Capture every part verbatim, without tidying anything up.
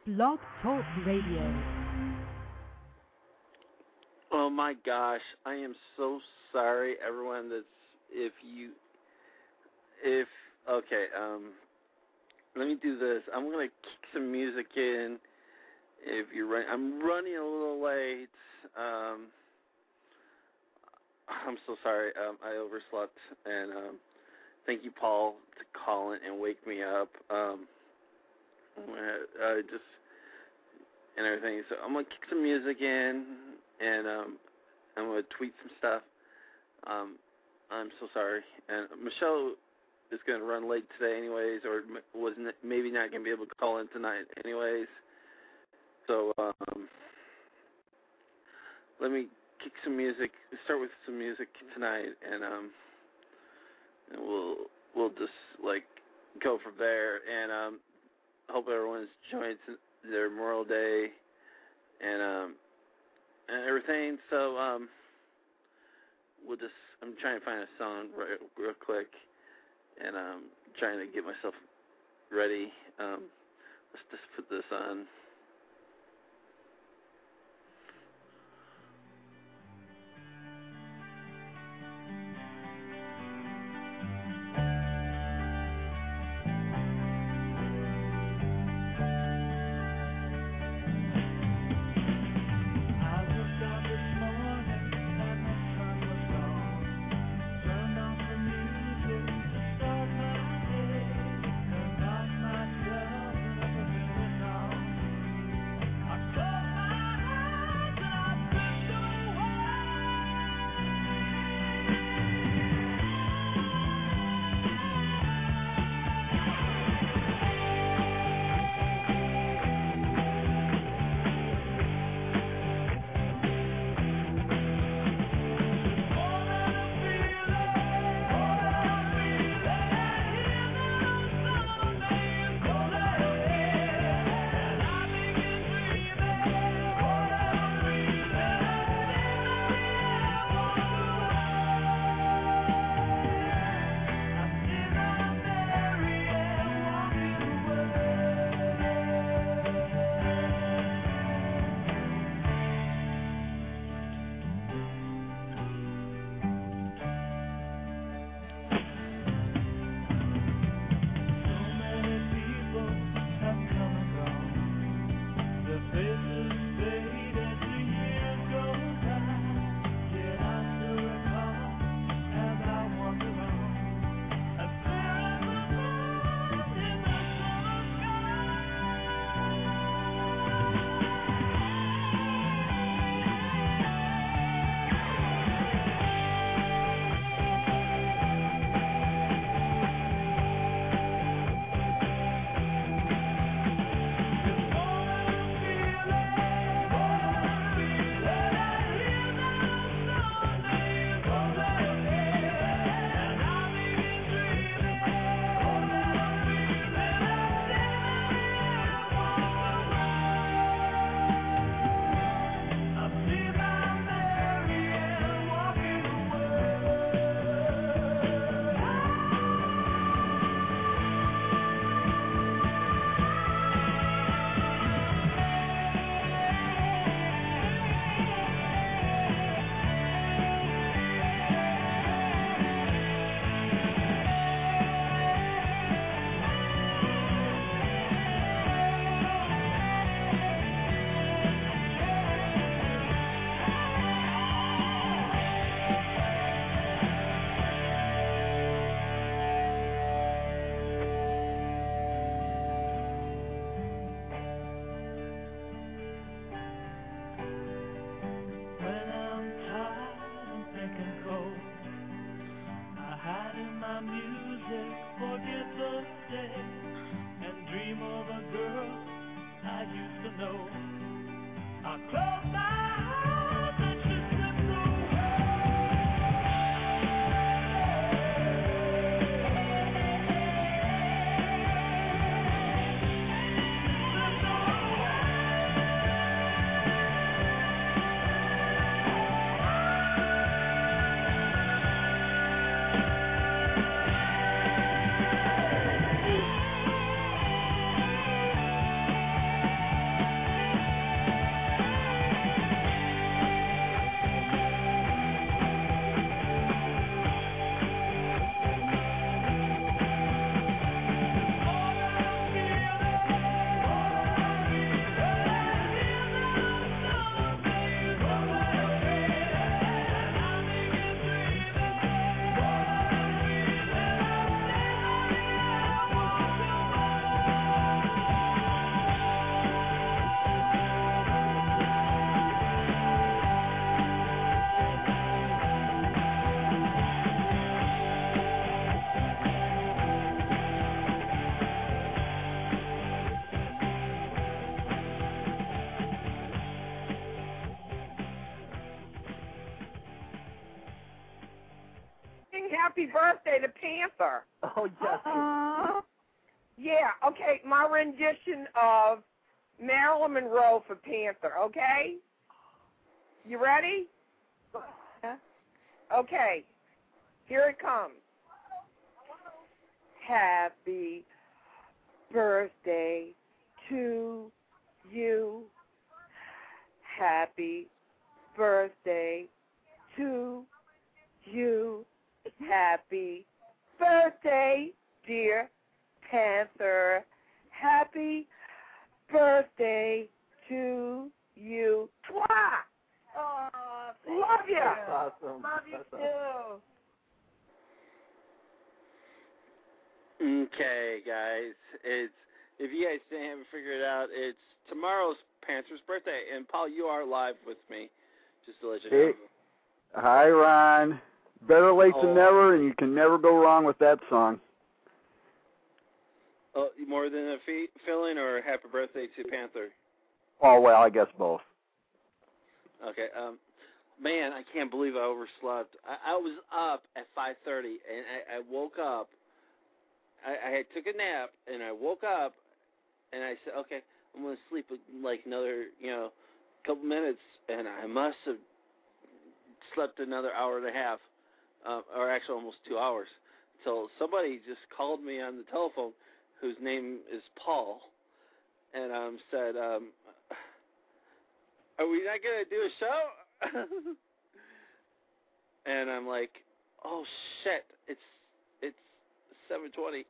Blog Talk Radio. Oh my gosh, I am so sorry, everyone. That's if you, if okay, um, let me do this. I'm gonna kick some music in. If you're running, I'm running a little late. Um, I'm so sorry. Um, I overslept, and um, thank you, Paul, to call in and wake me up. Um, uh, just and everything. So I'm gonna kick some music in, and um, I'm gonna tweet some stuff. Um, I'm so sorry. And Michelle is gonna run late today, anyways, or was maybe not gonna be able to call in tonight, anyways. So um, let me kick some music. Start with some music tonight, and um, and we'll we'll just like go from there. And um, hope everyone's enjoying their Memorial Day and um and everything. So um, we'll just I'm trying to find a song right, real quick, and um, trying to get myself ready. Um, let's just put this on. happy birthday to Panther. Oh, yes. Uh, yeah, okay, my rendition of Marilyn Monroe for Panther, okay? You ready? Okay, here it comes. Happy birthday to you. Happy birthday to you. Happy birthday, dear Panther. Happy birthday to you. Twah! Oh, love you. That's awesome. Love you That's too. awesome. Okay, guys, it's if you guys haven't figured it out, it's tomorrow's Panther's birthday, and Paul, you are live with me, just to let you know. Hey. Hi, Ron. Better late Oh. than never, and you can never go wrong with that song. Oh, more than a fe- feeling, or happy birthday to Panther? Oh, well, I guess both. Okay, um, man, I can't believe I overslept. I, I was up at five thirty, and I, I woke up. I, I had took a nap, and I woke up, and I said, okay, I'm going to sleep like another, you know, couple minutes, and I must have slept another hour and a half, um, or actually almost two hours. So somebody just called me on the telephone, whose name is Paul, and um, said, um, are we not going to do a show? And I'm like, oh, shit, it's it's seven twenty.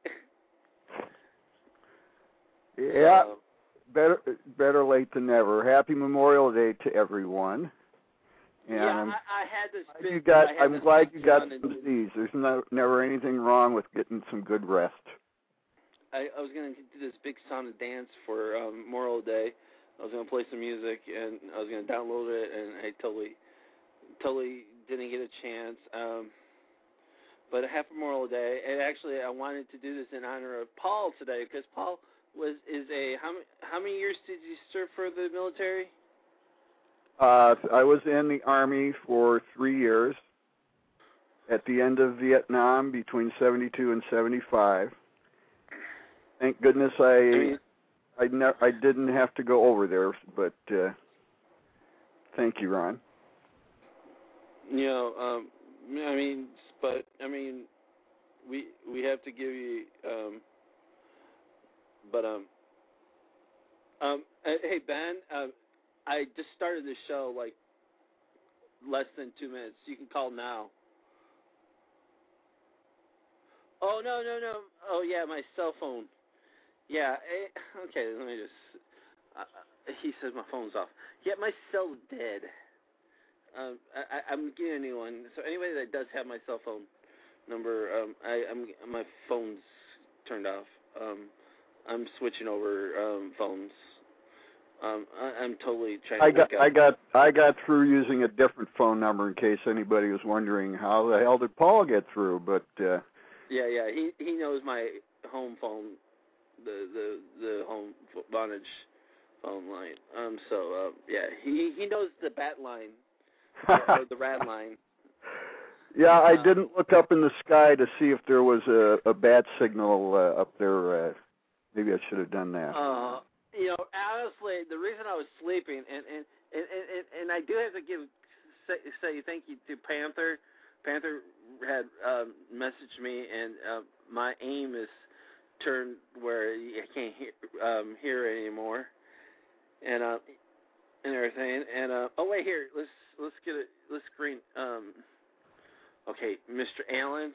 Yeah, So, better better late than never. Happy Memorial Day to everyone. And yeah, I'm, I, I had this big... you got, I had I'm this glad big you got son some and- disease. There's no, never anything wrong with getting some good rest. I, I was going to do this big sound and dance for um, Memorial Day. I was going to play some music, and I was going to download it, and I totally, totally didn't get a chance. Um, but happy Memorial Day, and actually, I wanted to do this in honor of Paul today, because Paul was is a how many how many years did you serve for the military? Uh, I was in the Army for three years. At the end of Vietnam, between seventy-two and seventy-five. Thank goodness I I mean, I, ne- I didn't have to go over there, but uh, thank you, Ron. you know, um, I mean, but I mean, we we have to give you, um, but um, um, uh, hey Ben, uh, I just started the show like less than two minutes. You can call now. Oh no no no! Oh yeah, my cell phone. Yeah. Eh, okay, let me just. Uh, he says my phone's off. Yeah, my cell's dead. Um, I, I'm getting a new one. So anybody that does have my cell phone number, um, I, I'm my phone's turned off. Um, I'm switching over um, phones. Um, I, I'm totally trying to. I got make I up. got I got through using a different phone number in case anybody was wondering how the hell did Paul get through. But uh, Yeah, yeah. He he knows my home phone, the the the home Vonage phone line. Um. So uh, yeah, he he knows the bat line or, or the rad line. yeah, I Uh, didn't look up in the sky to see if there was a, a bat signal uh, up there. Uh, maybe I should have done that. Uh, you know, honestly, the reason I was sleeping, and and, and, and, and I do have to give say, say thank you to Panther. Panther had um, messaged me, and uh, my aim is turned where I can't hear, um, hear it anymore, and uh, and everything. And uh, oh wait, here, let's let's get it. Let's screen. Um, okay, Mister Allen.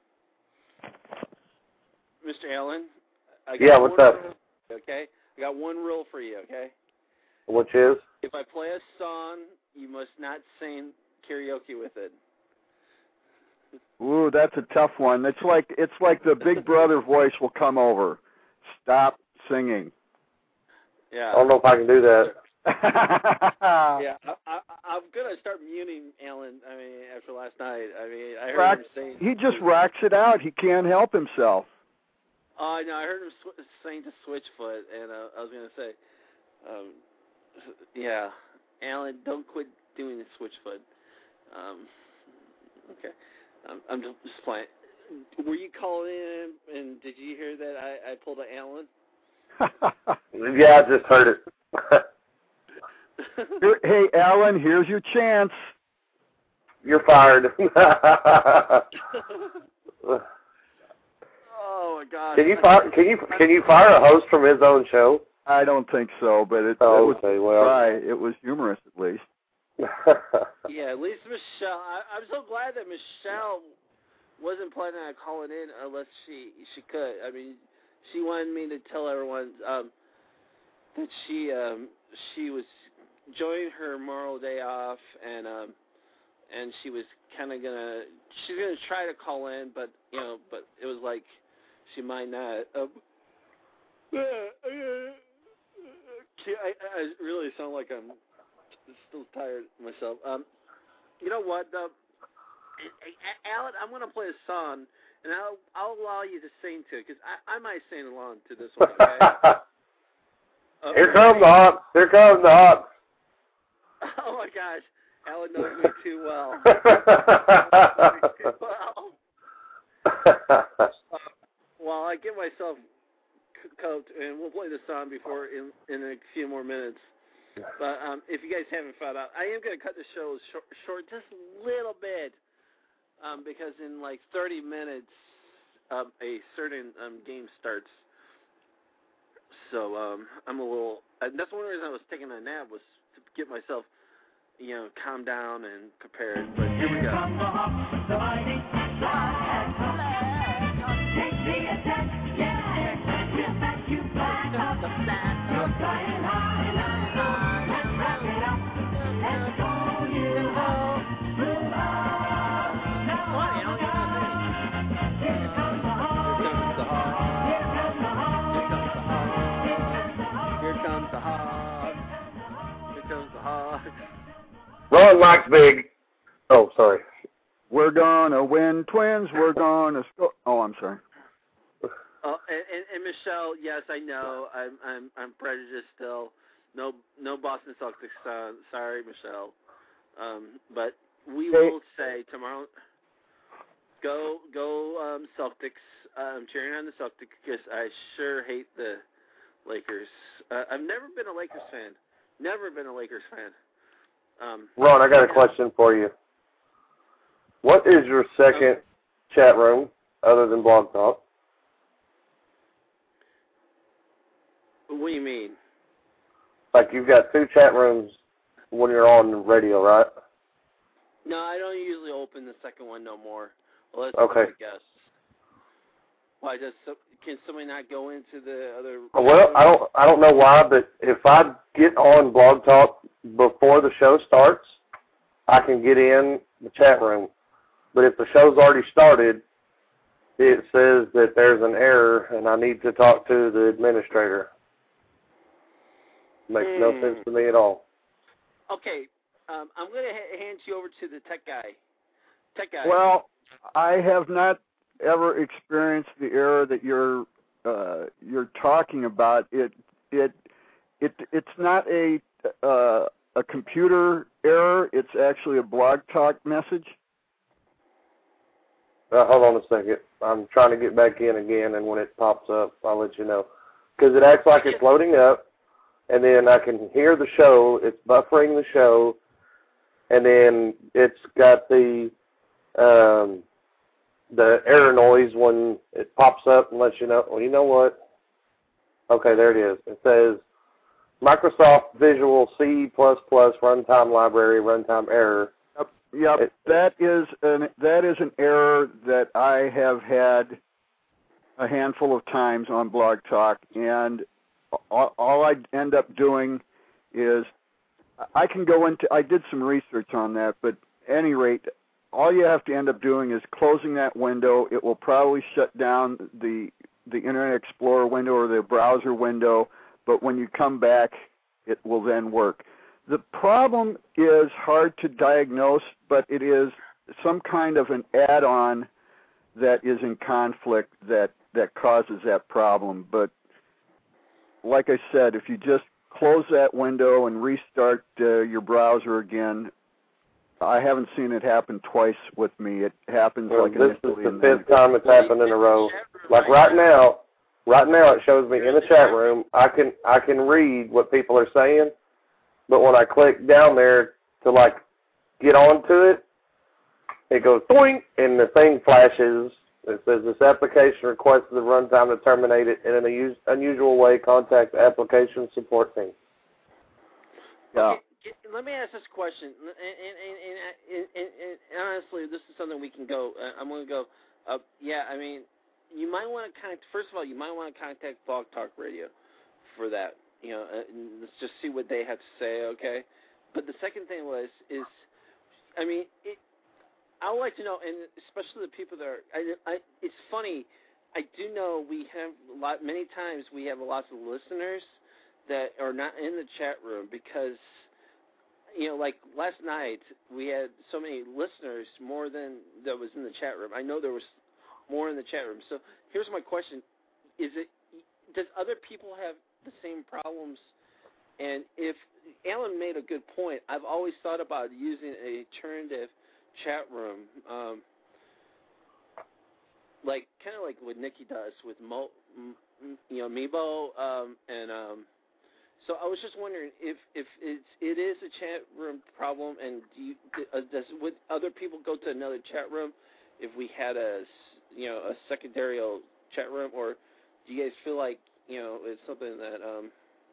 Mister Allen. I got Yeah, what's one up? rule, okay, I got one rule for you. Okay, Which is? if I play a song, you must not sing karaoke with it. Ooh, that's a tough one. It's like it's like the Big Brother voice will come over. Stop singing. Yeah. I don't know if I can do that. Yeah, I, I, I'm gonna start muting Alan. I mean, after last night, I mean, I heard Rock, him saying he just rocks it out. He can't help himself. Oh no, I heard him sw- saying to Switchfoot, and uh, I was gonna say, um, yeah, Alan, don't quit doing the Switchfoot. Um, okay, um, I'm just playing. were you calling in, and did you hear that I, I pulled a Alan? Yeah, I just heard it. Here, hey, Alan, here's your chance. You're fired. Oh my God! Can you fire? Can you can you fire a host from his own show? I don't think so, but it, Oh, it was okay, well. right. It was humorous, at least. Yeah, at least Michelle. I, I'm so glad that Michelle wasn't planning on calling in unless she she could. I mean, she wanted me to tell everyone um, that she um, she was enjoying her Memorial Day off, and um, and she was kind of gonna she's gonna try to call in, but you know, but it was like she might not. Um, I, I really sound like I'm still tired myself. Um, you know what? Uh, Alan, I'm going to play a song, and I'll I'll allow you to sing to it because I, I might sing along to this one. Okay? uh, Here comes the Hawks. Here comes the Hawks. Oh my gosh, Alan knows me too well. too well. uh, while I get myself coat, and we'll play the song before in in a few more minutes. But um, if you guys haven't found out, I am going to cut the show short, short just a little bit um, because in like thirty minutes um, a certain um, game starts. So um, I'm a little. Uh, that's one reason I was taking a nap was to get myself, you know, calm down and prepared. But here we go. Run, Mike's big. Oh, sorry. We're gonna win, Twins. We're gonna score. Oh, I'm sorry. Oh, and, and, and Michelle, yes, I know. I'm I'm I'm prejudiced still. No no Boston Celtics. Uh, sorry, Michelle. Um, but we Hey. will say tomorrow. Go go um, Celtics. I'm cheering on the Celtics because I sure hate the Lakers. Uh, I've never been a Lakers fan. Never been a Lakers fan. Um, Ron, I got a question for you. What is your second um, chat room other than Blog Talk? What do you mean? Like you've got two chat rooms when you're on the radio, right? No, I don't usually open the second one no more. Well, okay. I guess. Why does so, can somebody not go into the other? Well, I don't I don't know why, but if I get on Blog Talk before the show starts, I can get in the chat room. But if the show's already started, it says that there's an error and I need to talk to the administrator. Makes mm. no sense to me at all. Okay, um, I'm going to ha- hand you over to the tech guy. Tech guy. Well, I have not ever experienced the error that you're uh, you're talking about. It it it it's not a uh, a computer error. It's actually a Blog Talk message. Uh, hold on a second. I'm trying to get back in again, and when it pops up, I'll let you know. Because it acts like it's loading up, and then I can hear the show. It's buffering the show, and then it's got the um, the error noise when it pops up and lets you know. Well, you know what? Okay, there it is. It says Microsoft Visual C plus plus runtime library runtime error. Yep, yep. It, that is an that is an error that I have had a handful of times on Blog Talk, and all, all I end up doing is I can go into. I did some research on that, but at any rate, all you have to end up doing is closing that window. It will probably shut down the the Internet Explorer window or the browser window, but when you come back, it will then work. The problem is hard to diagnose, but it is some kind of an add-on that is in conflict that, that causes that problem. But like I said, if you just close that window and restart uh, your browser again, I haven't seen it happen twice with me. It happens well, like this initially. is the fifth time it's happened in a row. Like right now, right now it shows me in the chat room. I can I can read what people are saying, but when I click down there to like get onto it, it goes doink, and the thing flashes. It says this application requests the runtime to terminate it in an unusual way. Contact the application support team. Yeah. Okay. Let me ask this question, and, and, and, and, and honestly, this is something we can go. Uh, I'm going to go. Uh, yeah, I mean, you might want to contact. First of all, you might want to contact Blog Talk Radio for that. You know, uh, let's just see what they have to say. Okay. But the second thing was is, I mean, it, I would like to know, and especially the people that are. I, I, it's funny. I do know we have a lot. Many times we have lots of listeners that are not in the chat room because. You know, like last night, we had so many listeners, more than that was in the chat room. I know there was more in the chat room. So here's my question: Is it does other people have the same problems? And if Alan made a good point, I've always thought about using an alternative chat room, um, like kind of like what Nikki does with Mo, you know, Meebo, um, and. Um, So I was just wondering if, if it's, it is a chat room problem, and do you, uh, does would other people go to another chat room if we had a you know a secondary chat room, or do you guys feel like you know it's something that? Um,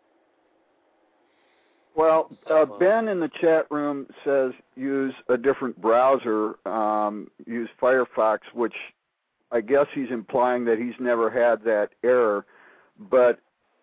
Well, uh, Ben in the chat room says use a different browser, um, use Firefox, which I guess he's implying that he's never had that error, but.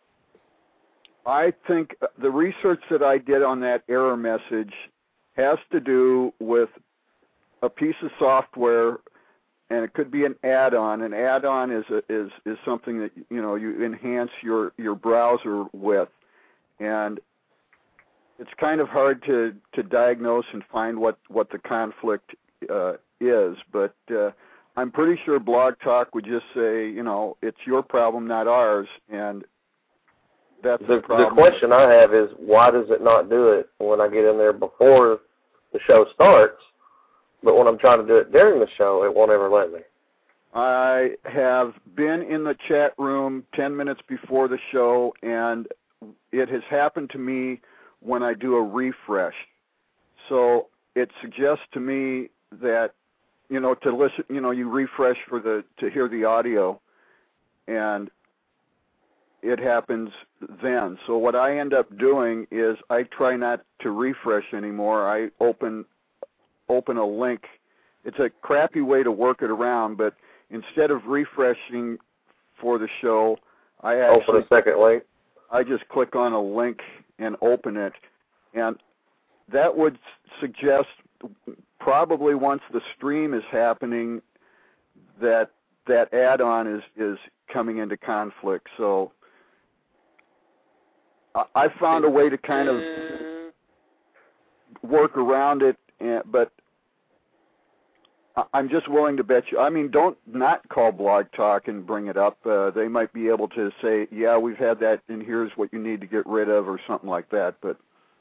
I think the research that I did on that error message has to do with a piece of software, and it could be an add-on. An add-on is a, is is something that you know you enhance your, your browser with, and it's kind of hard to, to diagnose and find what, what the conflict uh, is. But uh, I'm pretty sure Blog Talk would just say, you know, it's your problem, not ours, and That's the, the, the question I have is, why does it not do it when I get in there before the show starts, but when I'm trying to do it during the show, it won't ever let me? I have been in the chat room ten minutes before the show, and it has happened to me when I do a refresh. So it suggests to me that, you know, to listen, you know, you refresh for the to hear the audio, and it happens then. So what I end up doing is I try not to refresh anymore. I open open a link. It's a crappy way to work it around, but instead of refreshing for the show, I actually open a second link. I just click on a link and open it, and that would suggest probably once the stream is happening that that add-on is is coming into conflict. So I found a way to kind of work around it, but I'm just willing to bet you. I mean, don't not call Blog Talk and bring it up. Uh, they might be able to say, yeah, we've had that, and here's what you need to get rid of, or something like that. But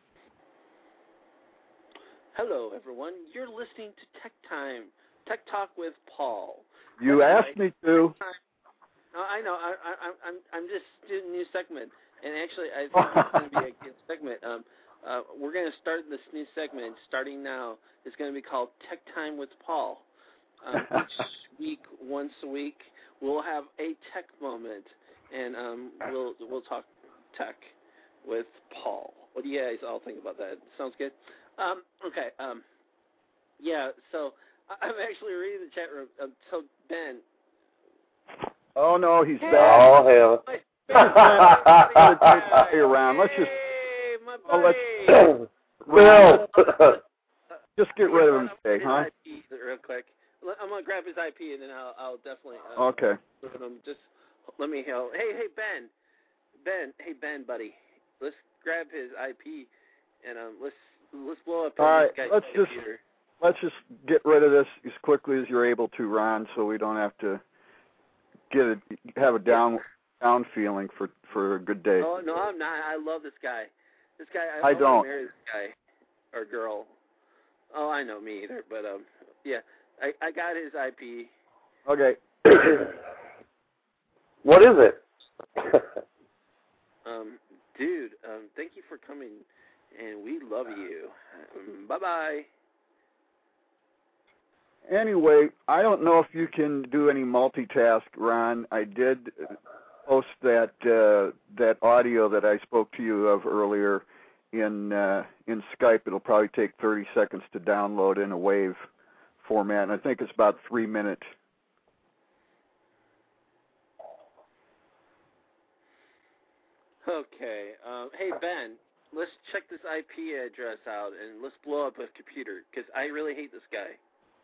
hello, everyone. You're listening to Tech Time, Tech Talk with Paul. You That's asked right. me to. No, I know. I, I, I'm I'm just doing a new segment. And actually, I think it's going to be a good segment. Um, uh, we're going to start this new segment starting now. It's going to be called Tech Time with Paul. Um, each week, once a week, we'll have a tech moment, and um, we'll we'll talk tech with Paul. What do you guys all think about that? Sounds good. Um, okay. Um, yeah. So I'm actually reading the chat room. Um, so Ben. Oh no, he's hey, back. Oh hell. Hey, around. Let's just hey, my oh, buddy. let's just get rid of him today, huh? I P real quick. I'm gonna grab his I P and then I'll, I'll definitely. Uh, Okay. Just let me help. Hey, hey, Ben, Ben, hey, Ben, buddy. Let's grab his I P and um, let's let's blow up his All right, guy's let's just computer. let's just get rid of this as quickly as you're able to, Ron, so we don't have to get a have a down down feeling for for a good day. Oh no, I'm not. I love this guy. This guy. I, I I don't. marry this guy or girl. Oh, I know, me either. But um, yeah, I I got his I P. Okay. What is it? um, dude, um, thank you for coming, and we love you. Um, bye bye. Anyway, I don't know if you can do any multitask, Ron. I did post that uh, that audio that I spoke to you of earlier in uh, in Skype. It'll probably take thirty seconds to download in a WAV format, and I think it's about three minutes. Okay. Um, hey, Ben, let's check this I P address out, and let's blow up a computer, because I really hate this guy.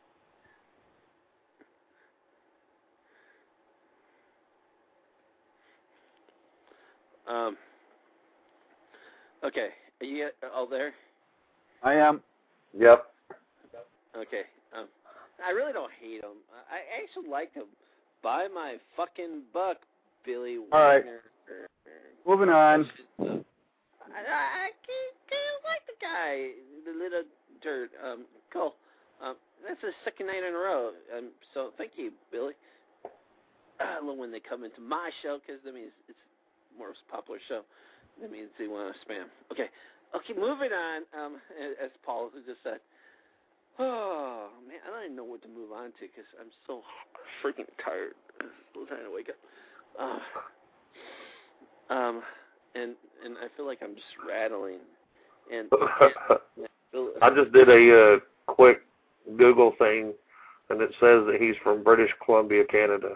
Um. Okay. Are you all there? I am. Yep. Okay. Um. I really don't hate him. I actually like him. Buy my fucking buck, Billy All right. Wagner. Moving on. I, I can't, can't like the guy, the little dirt. Um, cool. Um, that's the second night in a row. Um, so thank you, Billy. I love when they come into my show because that means it's the most popular show. That means they want to spam. Okay. Okay, moving on. Um, as Paul just said. Oh man, I don't even know what to move on to because I'm so freaking tired. I'm still trying to wake up. Uh, um, and and I feel like I'm just rattling. And, and I just did a uh, quick Google thing, and it says that he's from British Columbia, Canada.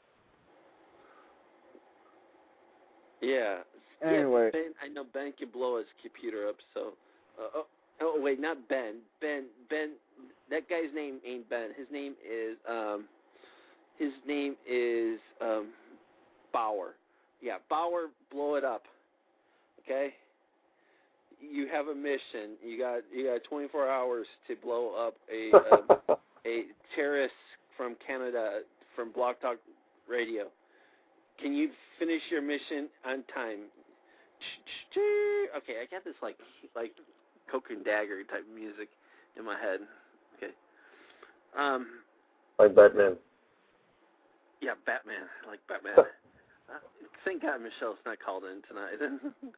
Yeah. Anyway. Yeah, Ben, I know Ben can blow his computer up, so. Uh, oh, oh, wait, not Ben. Ben, Ben, that guy's name ain't Ben. His name is, um, his name is, um, Bauer. Yeah, Bauer, blow it up. Okay? You have a mission. You got you got twenty-four hours to blow up a a, a terrorist from Canada from Blog Talk Radio. Can you finish your mission on time? Okay, I got this like like Coke and Dagger type music in my head. Okay. Um. Like Batman. Yeah, Batman. Like Batman. uh, thank God Michelle's not called in tonight.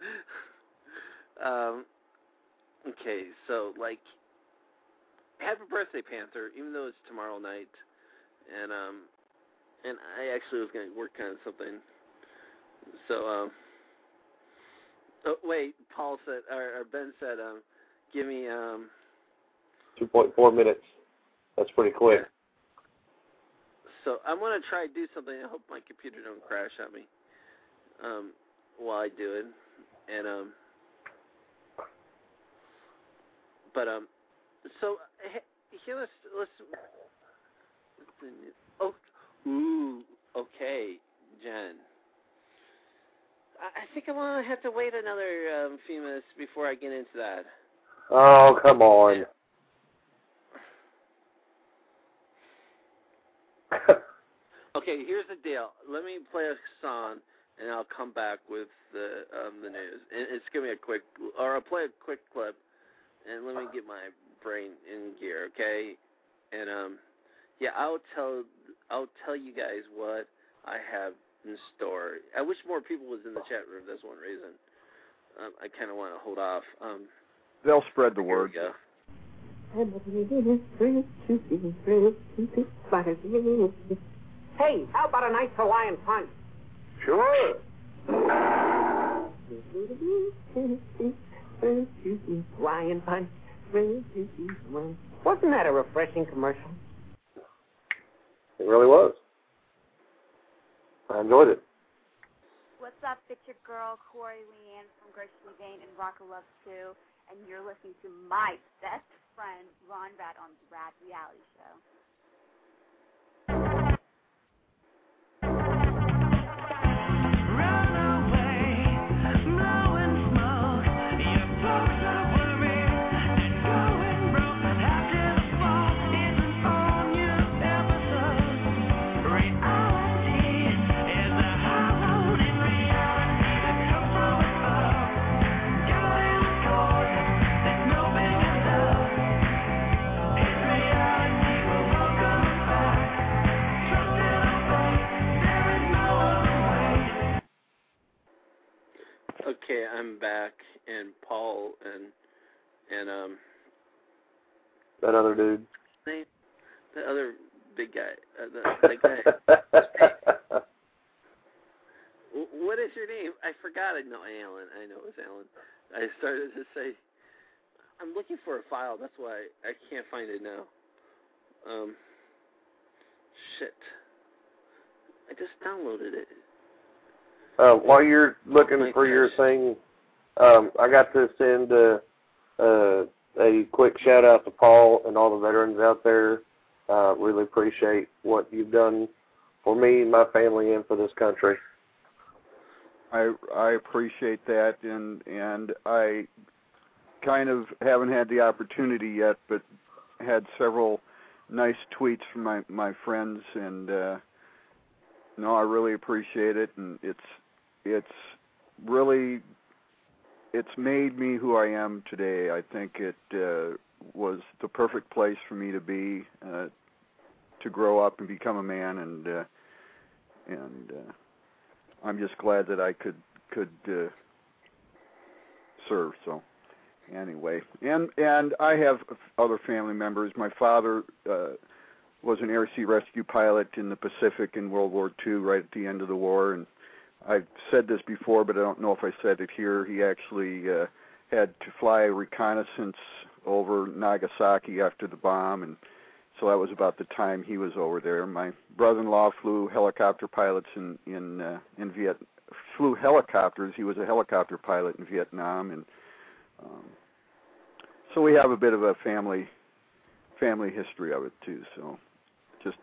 um. Okay, so like, happy birthday, Panther! Even though it's tomorrow night, and um, and I actually was going to work on something. So um. Oh wait, Paul said, or, or Ben said, um, give me um. two point four minutes. That's pretty quick. Yeah. So I'm gonna try to do something. I hope my computer don't crash on me. Um, while I do it, and um. But um, so here let's let's. Oh, ooh, okay, Jen. I think I'm going to have to wait another um, few minutes before I get into that. Oh, come on. Okay, here's the deal. Let me play a song, and I'll come back with the um, the news. And it's going to be a quick, or I'll play a quick clip, and let me get my brain in gear, okay? And um, yeah, I'll tell I'll tell you guys what I have in store. I wish more people was in the chat room. That's one reason. Um, I kind of want to hold off. Um, They'll spread the word. Here Hey, how about a nice Hawaiian punch? Sure. Hawaiian punch. Wasn't that a refreshing commercial? It really was. I enjoyed it. What's up? It's your girl, Corey Leanne from Gracefully Vain and Rock of Love two, and you're listening to my best friend, Ron Rad, on the Rad Reality Show. Paul and and um that other dude. Name the other big guy. Uh, the, the guy. What is your name? I forgot it. No, Alan. I know it was Alan. I started to say, I'm looking for a file. That's why I can't find it now. Um, shit. I just downloaded it. Uh, while you're looking oh, for gosh. your thing, um, I got to send uh, uh, a quick shout out to Paul and all the veterans out there. Uh, really appreciate what you've done for me and my family and for this country. I I appreciate that, and and I kind of haven't had the opportunity yet, but had several nice tweets from my my friends, and uh, no, I really appreciate it, and it's it's really it's made me who I am today. I think it uh, was the perfect place for me to be, uh, to grow up and become a man, and uh, and. Uh, I'm just glad that I could could uh, serve. So anyway, and and I have other family members. My father uh, was an air sea rescue pilot in the Pacific in World War Two, right at the end of the war. And I've said this before, but I don't know if I said it here. He actually uh, had to fly a reconnaissance over Nagasaki after the bomb, and so that was about the time he was over there. My brother-in-law flew helicopter pilots in in uh, in Viet flew helicopters. He was a helicopter pilot in Vietnam, and um, so we have a bit of a family family history of it too. So just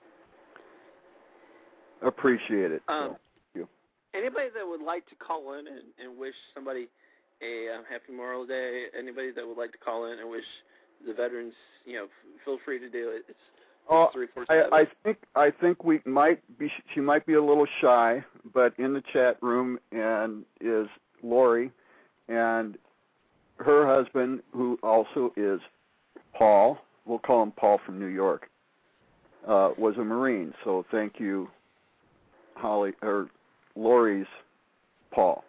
appreciate it. Um, so, thank you. Anybody that would like to call in and, and wish somebody a uh, happy Memorial Day? Anybody that would like to call in and wish the veterans, you know, feel free to do it. It's Oh, three four I, seven. I think I think we might be. She might be a little shy, but in the chat room and is Lori, and her husband, who also is Paul. We'll call him Paul from New York. Uh, was a Marine. So thank you, Holly or Lori's Paul.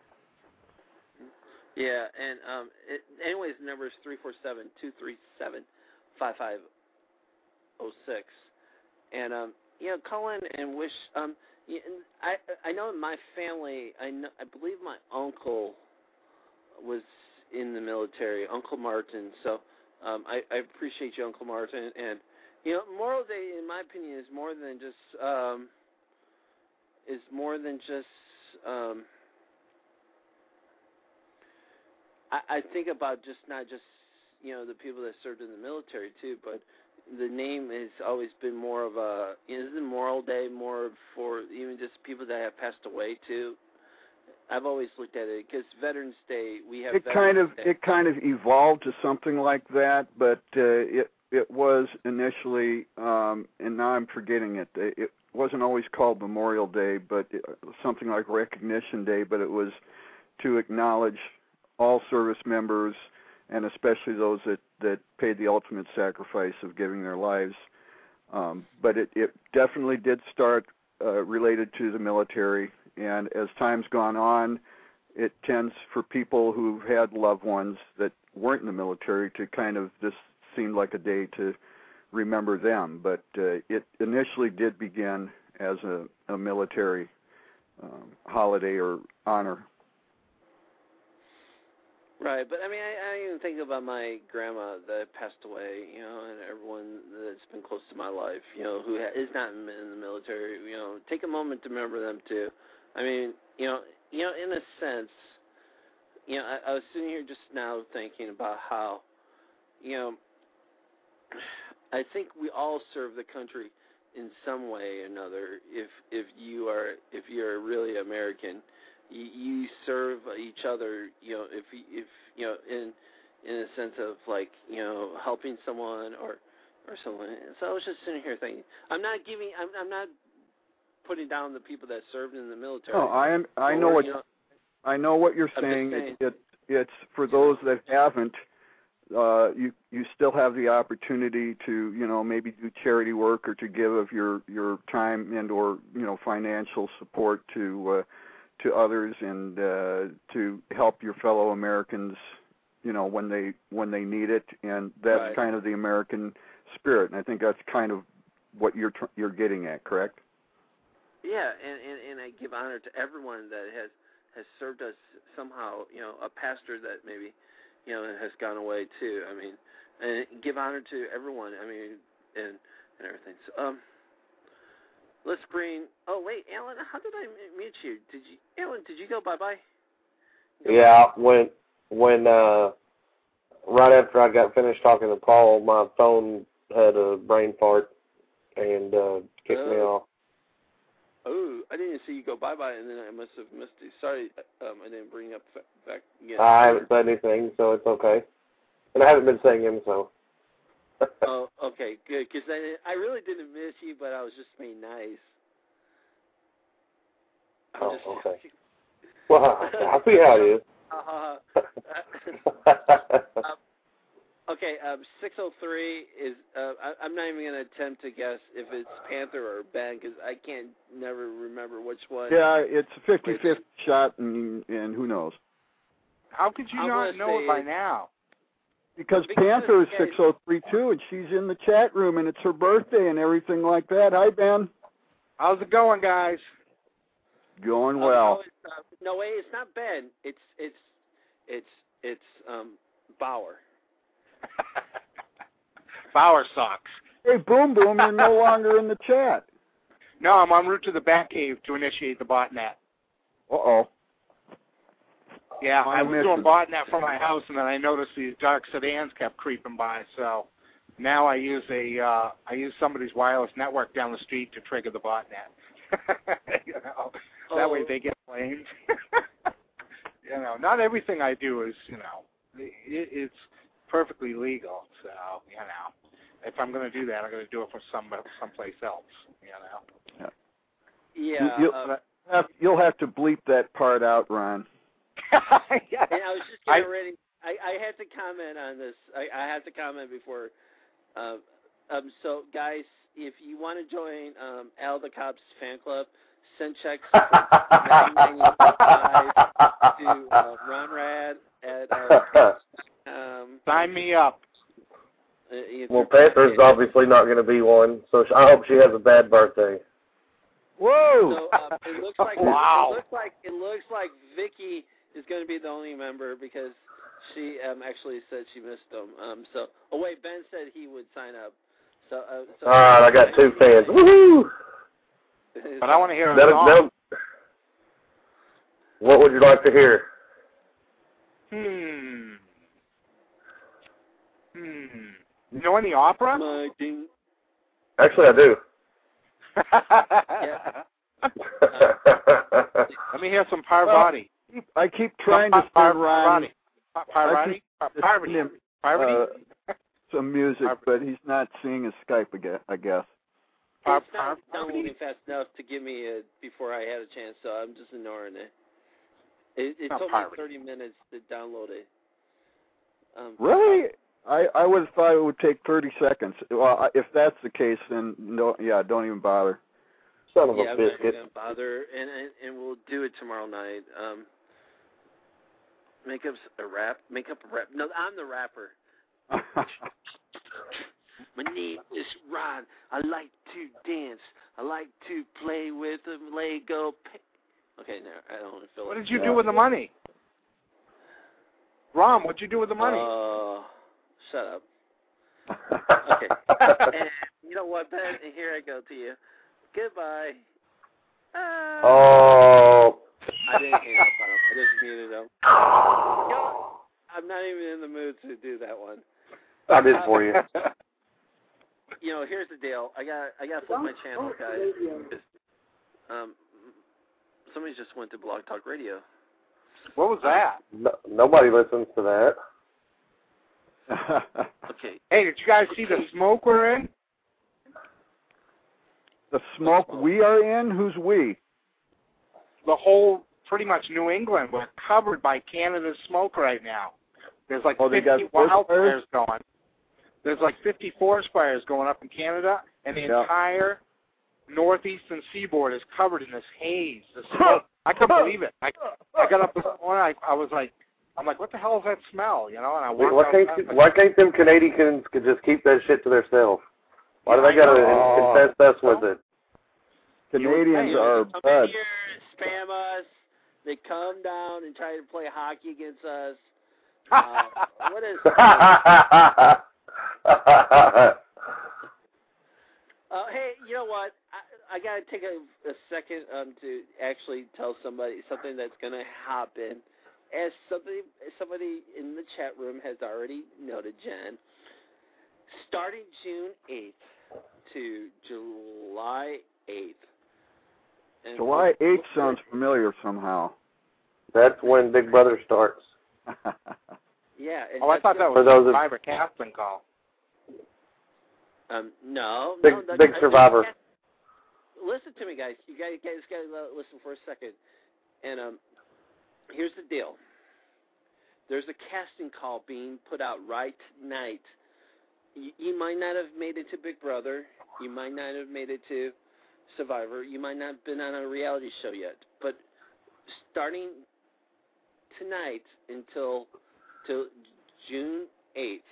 Yeah, and um, it, anyways, the number is three four seven two three seven five five oh six, and um, you know, call in and wish. Um, you, and I I know in my family, I know, I believe my uncle was in the military, Uncle Martin. So um, I, I appreciate you, Uncle Martin. And you know, Memorial Day, in my opinion, is more than just um, is more than just. Um, I, I think about just not just you know the people that served in the military too, but the name has always been more of a isn't Memorial Day more for even just people that have passed away too. I've always looked at it because Veterans Day we have. It Veterans kind of Day. it kind of evolved to something like that, but uh, it it was initially, um, and now I'm forgetting it. It wasn't always called Memorial Day, but it, something like Recognition Day. But it was to acknowledge all service members, and especially those that, that paid the ultimate sacrifice of giving their lives. Um, but it, it definitely did start uh, related to the military, and as time's gone on, it tends for people who've had loved ones that weren't in the military to kind of, this seemed like a day to remember them. But uh, it initially did begin as a, a military um, holiday or honor. Right, but I mean, I, I even think about my grandma that passed away, you know, and everyone that's been close to my life, you know, who is not in the military. You know, take a moment to remember them too. I mean, you know, you know, in a sense, you know, I, I was sitting here just now thinking about how, you know, I think we all serve the country in some way or another. If if you are if you're really American. You serve each other, you know, if if you know, in in a sense of like, you know, helping someone or or someone. So I was just sitting here thinking, I'm not giving, I'm I'm not putting down the people that served in the military. Oh, I am. I know or, what you know, I know what you're saying. saying. It, it it's for those that haven't. Uh, you you still have the opportunity to, you know, maybe do charity work or to give of your your time and or, you know, financial support to. Uh, to others and uh, to help your fellow Americans you know, when they when they need it, and that's Right. kind of the American spirit. And I think that's kind of what you're tr- you're getting at, correct? Yeah, and, and, and I give honor to everyone that has, has served us somehow, you know, a pastor that maybe, you know, has gone away too. I mean, and give honor to everyone, I mean, and, and everything. So, um, let's bring, oh, wait, Alan, how did I mute you? Did you, Alan, did you go bye-bye? No. Yeah, when, when, uh, right after I got finished talking to Paul, my phone had a brain fart and, uh, kicked Oh. me off. Oh, I didn't see you go bye-bye, and then I must have missed you. Sorry, um, I didn't bring you up fa- back again. I haven't said anything, so it's okay. And I haven't been saying him, so. Oh, okay, good, because I, I really didn't miss you, but I was just being nice. I'm Oh, just, okay. Well, I see how it is. Uh, um, okay, um, six oh three is, uh, I, I'm not even going to attempt to guess if it's Panther or Ben, because I can't never remember which one. Yeah, it's a fifty-fifty shot, and and who knows? How could you I'm not gonna know say it by it- now? Because Because Panther is yeah, six oh three too, and she's in the chat room, and it's her birthday and everything like that. Hi, Ben. How's it going, guys? Going Oh, no, well. it's, uh, no, wait, it's not Ben. It's, it's, it's, it's, um, Bauer. Bauer sucks. Hey, Boom Boom, you're no longer in the chat. No, I'm en route to the Batcave to initiate the botnet. Uh-oh. Yeah, I I was missed doing it. botnet from my house, and then I noticed these dark sedans kept creeping by. So now I use a uh, I use somebody's wireless network down the street to trigger the botnet. you know, that way Oh. they get blamed. you know, not everything I do is you know it, it's perfectly legal. So you know, if I'm going to do that, I'm going to do it for some someplace else. You know. Yeah. You'll um, have, you'll have to bleep that part out, Ron. yeah. And I was just getting ready. I, I had to comment on this. I, I had to comment before. Uh, um, so, guys, if you want to join um, Al the Cop's fan club, send checks for nine ninety-five to uh, Ron Rad at uh, um, Sign me up. uh, if Well, you're- Panther's obviously not going to be one, so I hope she has a bad birthday. Whoa! So um, it looks like Wow. it looks like it looks like Vicky is going to be the only member because she um, actually said she missed them. Um, so oh wait, Ben said he would sign up. So, uh, so All right, I got two fans. Woohoo! But I want to hear a That'll, song. that'll, what would you like to hear? Hmm. Hmm. You know any opera? My ding. Actually, I do. Yeah. Let me hear some Parvati. I keep trying to Some Par- send Ron Par- Parvati? Par- I Parvati? keep- Parvati? uh, some music, but he's not seeing his Skype again, I guess. Par- It's not Par- downloading fast enough to give me it before I had a chance, so I'm just ignoring it. It, it Not took pirate. me thirty minutes to download it. Um, Really? I, I would have thought it would take thirty seconds. Well, I- if that's the case, then no, yeah, don't even bother. Son of Yeah, a I'm not biscuit. gonna bother, and, and and we'll do it tomorrow night. Um, make up a rap. Make up a rap. No, I'm the rapper. My name is Ron. I like to dance. I like to play with a Lego. Pa- okay, no, I don't want to feel. What like did you Yeah. do with the money? Rom, what'd you do with the money? Uh, shut up. Okay. And you know what, Ben? And here I go to you. Goodbye. Ah. Oh. I didn't hang up on him. I just muted him. You know, I'm not even in the mood to do that one. I did for you. You know, here's the deal. I got I got to flip my channel, guys. Um, somebody just went to Blog Talk Radio. What was that? No, nobody listens to that. Okay. Hey, did you guys see the smoke we're in? The smoke we are in? Who's we? The whole, pretty much New England, we're covered by Canada's smoke right now. There's like Oh, they got fifty forest wildfires fires? going. There's like fifty forest fires going up in Canada, and the Yeah. entire northeastern seaboard is covered in this haze. This smoke. I couldn't believe it. I, I got up this morning, I, I was like, I'm like, what the hell is that smell? You know, and I Why walk can't outside, why can't them Canadians could just keep that shit to themselves? Why do they got to Oh. infest us with it? Canadians You know, are they come bad. in here, spam us. They come down and try to play hockey against us. Uh, what is? Uh, hey, you know what? I, I got to take a, a second um, to actually tell somebody something that's going to happen. As somebody, somebody in the chat room has already noted, Jen, starting June eighth to July eighth. And July eighth sounds familiar somehow. That's when Big Brother starts. Yeah. Oh, I thought that was For those a of- Survivor casting call. Um, no. Big, no, big I- Survivor. I- Listen to me, guys. You guys, guys got to listen for a second. And um, here's the deal. There's a casting call being put out right tonight. You, you might not have made it to Big Brother. You might not have made it to Survivor. You might not have been on a reality show yet. But starting tonight until till June eighth,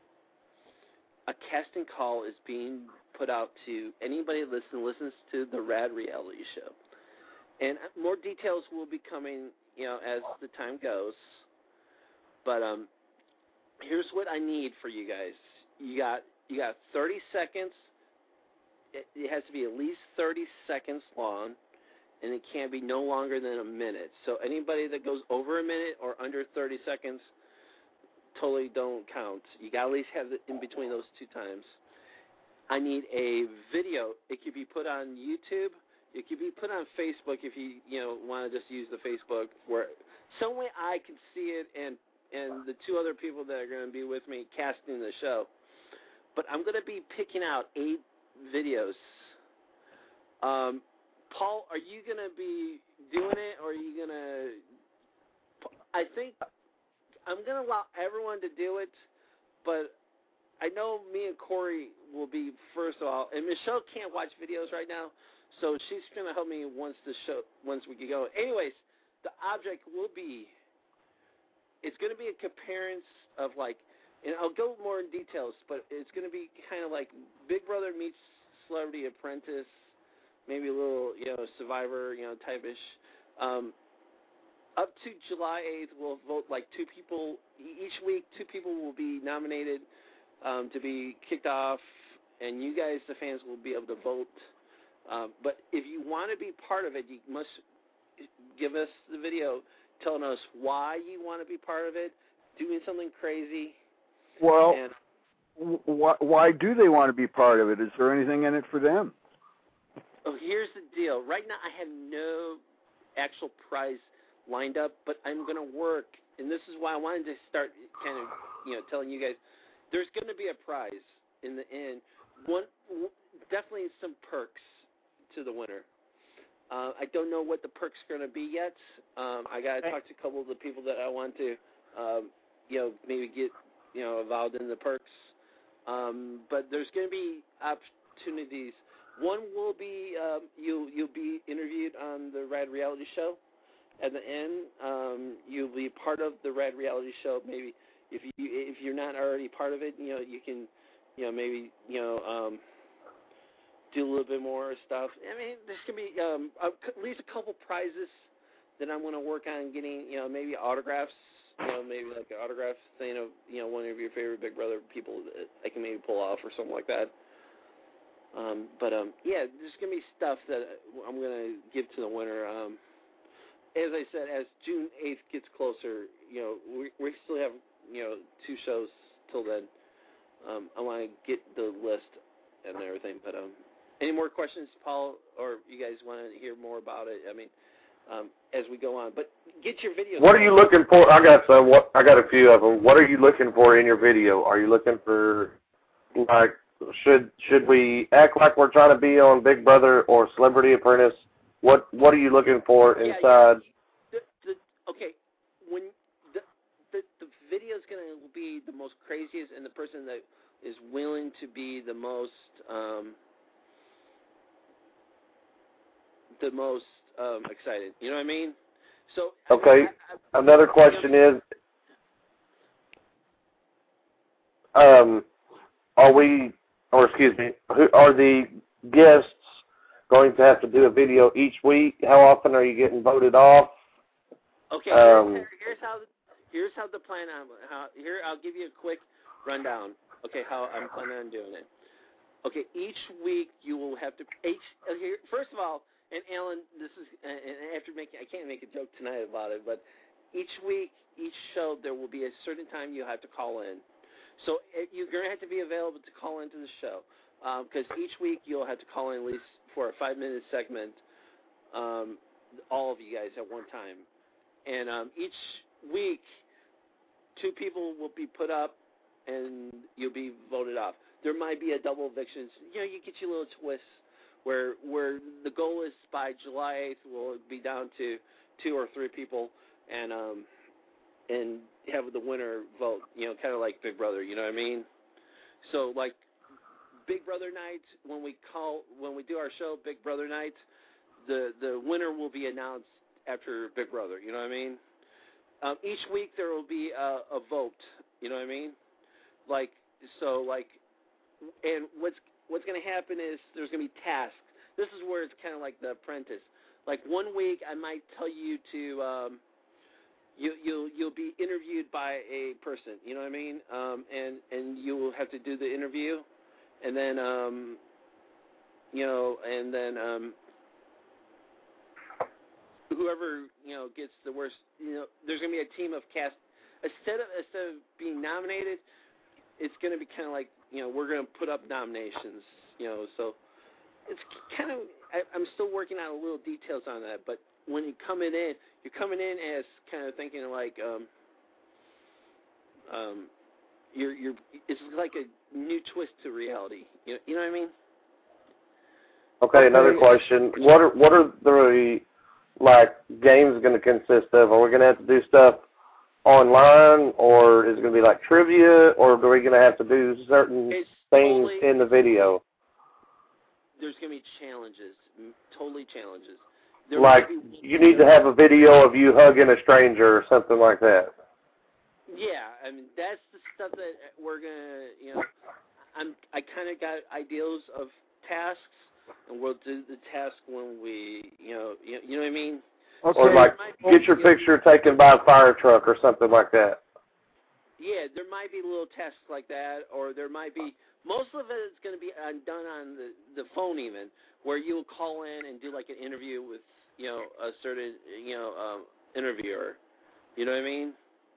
a casting call is being put out to anybody that listen, listens to the Rad Reality Show. And more details will be coming, you know, as the time goes. But um, here's what I need for you guys. You got you got thirty seconds. It, it has to be at least thirty seconds long, and it can't be no longer than a minute. So anybody that goes over a minute or under thirty seconds totally don't count. You got to at least have it in between those two times. I need a video. It could be put on YouTube. It could be put on Facebook if you you know want to just use the Facebook, where some way I can see it and and the two other people that are going to be with me casting the show. But I'm going to be picking out eight videos. Um, Paul, are you going to be doing it, or are you going to? I think I'm going to allow everyone to do it, but I know me and Corey will be first of all, and Michelle can't watch videos right now, so she's going to help me once the show, once we get going. Anyways, the object will be, it's going to be a comparison of like, and I'll go more in details, but it's going to be kind of like Big Brother meets Celebrity Apprentice, maybe a little, you know, Survivor, you know, type-ish. Um, up to July eighth, we'll vote like two people each week. Two people will be nominated um, to be kicked off, and you guys, the fans, will be able to vote. Um, but if you want to be part of it, you must give us the video telling us why you want to be part of it, doing something crazy. Well, and, wh- why do they want to be part of it? Is there anything in it for them? Oh, here's the deal. Right now, I have no actual prize lined up, but I'm going to work, and this is why I wanted to start kind of, you know, telling you guys, there's going to be a prize in the end. One, definitely some perks to the winner. Uh, I don't know what the perks are going to be yet. Um, I got to talk to a couple of the people that I want to, um, you know, maybe get, you know, involved in the perks. Um, but there's going to be opportunities. One will be um, you'll you'll be interviewed on the Rad Reality Show. At the end, um, you'll be part of the Rad Reality Show. Maybe if you if you're not already part of it, you know, you can, you know, maybe you know. Um, do a little bit more stuff. I mean, there's going to be um, a, at least a couple prizes that I'm going to work on getting, you know, maybe autographs, you know, maybe like an autograph thing of, you know, one of your favorite Big Brother people that I can maybe pull off or something like that. Um, but, um, yeah, there's going to be stuff that I'm going to give to the winner. Um, as I said, as June eighth gets closer, you know, we, we still have, you know, two shows till then. Um, I want to get the list and everything, but, um, any more questions, Paul, or you guys want to hear more about it? I mean, um, as we go on. But get your video. What are you looking for? I got some. What I got a few of them. What are you looking for in your video? Are you looking for, like, should should we act like we're trying to be on Big Brother or Celebrity Apprentice? What What are you looking for yeah, inside? yeah. The, the, okay, when the the, the video is going to be the most craziest, and the person that is willing to be the most. Um, the most um, excited. You know what I mean? So Okay. I, I, Another question is, um, are we, or excuse me, who, are the guests going to have to do a video each week? How often are you getting voted off? Okay, Um, here's, here's how here's how the plan. On, how, here, I'll give you a quick rundown. Okay, how I'm planning on doing it. Okay, each week you will have to. Each, here, first of all, and Alan, this is, and after making, I can't make a joke tonight about it, but each week, each show, there will be a certain time you have to call in. So you're going to have to be available to call into the show, because um, each week you'll have to call in at least for a five-minute segment, um, all of you guys at one time. And um, each week, two people will be put up, and you'll be voted off. There might be a double eviction. You know, you get your little twists where where the goal is by July eighth will be down to two or three people, and um, and have the winner vote. You know, kind of like Big Brother. You know what I mean? So like Big Brother night, when we call when we do our show, Big Brother night, the the winner will be announced after Big Brother. You know what I mean? Um, each week there will be a, a vote. You know what I mean? Like so, like, and what's what's going to happen is there's going to be tasks. This is where it's kind of like The Apprentice. Like one week I might tell you to um, you you'll you'll be interviewed by a person. You know what I mean? Um, and and you will have to do the interview, and then um, you know, and then um, whoever you know gets the worst. You know, there's going to be a team of cast. Instead of instead of being nominated, it's going to be kind of like, you know, we're going to put up nominations, you know, so it's kind of, I, I'm still working out a little details on that, but when you're coming in, you're coming in as kind of thinking like, um, um, you're, you're, it's like a new twist to reality, you know, you know what I mean? Okay, another question. What are, what are the, like, games going to consist of? Are we going to have to do stuff online, or is it going to be like trivia, or are we going to have to do certain it's things totally, in the video? There's going to be challenges, totally challenges. There like, you need to have a video of you hugging a stranger or something like that. Yeah, I mean, that's the stuff that we're going to, you know, I'm, I kind of got ideas of tasks, and we'll do the task when we, you know, you, you know what I mean? Okay. Or like, get your picture taken by a fire truck or something like that. Yeah, there might be little tests like that, or there might be, most of it is going to be done on the, the phone even, where you'll call in and do like an interview with, you know, a certain, you know, um, interviewer. You know what I mean?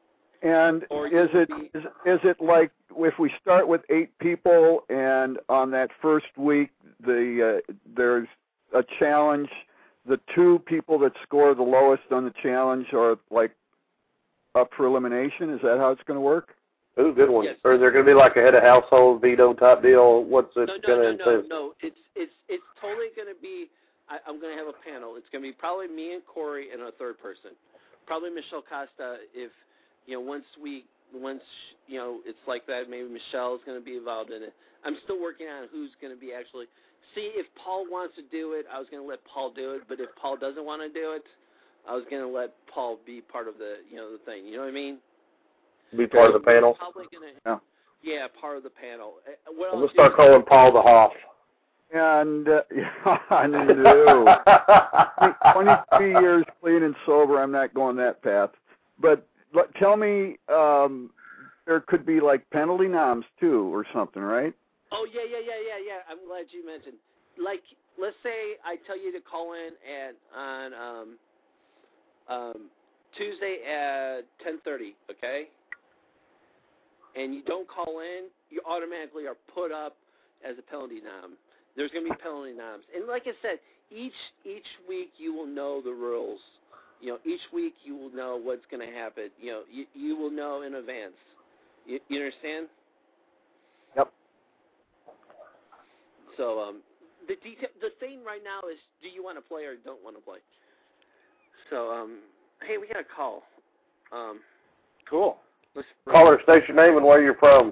And or is it be, is, is it like if we start with eight people and on that first week the uh, there's a challenge, the two people that score the lowest on the challenge are like up for elimination? Is that how it's going to work? Ooh, good one. Yes. Or is there going to be like a head of household veto type deal? What's it no, no, going no, to no, include? no, no. It's it's it's totally going to be. I, I'm going to have a panel. It's going to be probably me and Corey and a third person, probably Michelle Costa. If you know, once we once you know it's like that, maybe Michelle is going to be involved in it. I'm still working on who's going to be actually. See, if Paul wants to do it, I was going to let Paul do it. But if Paul doesn't want to do it, I was going to let Paul be part of the, you know, the thing. You know what I mean? Be part so of the panel? Probably gonna, yeah. yeah, part of the panel. What I'm going to start calling Paul the Hoff. And, uh, yeah, no. twenty-three years clean and sober, I'm not going that path. But l- tell me, um, there could be like penalty noms too or something, right? Oh, yeah, yeah, yeah, yeah, yeah. I'm glad you mentioned. Like, let's say I tell you to call in at on um, um, Tuesday at ten thirty, okay? And you don't call in, you automatically are put up as a penalty nom. There's going to be penalty noms. And like I said, each each week you will know the rules. You know, each week you will know what's going to happen. You know, you, you will know in advance. You, you understand? Yep. So um, the detail, the thing right now is, do you want to play or don't want to play? So um, hey, we got a call. Um, cool. Let's call her, state your name and where you're from.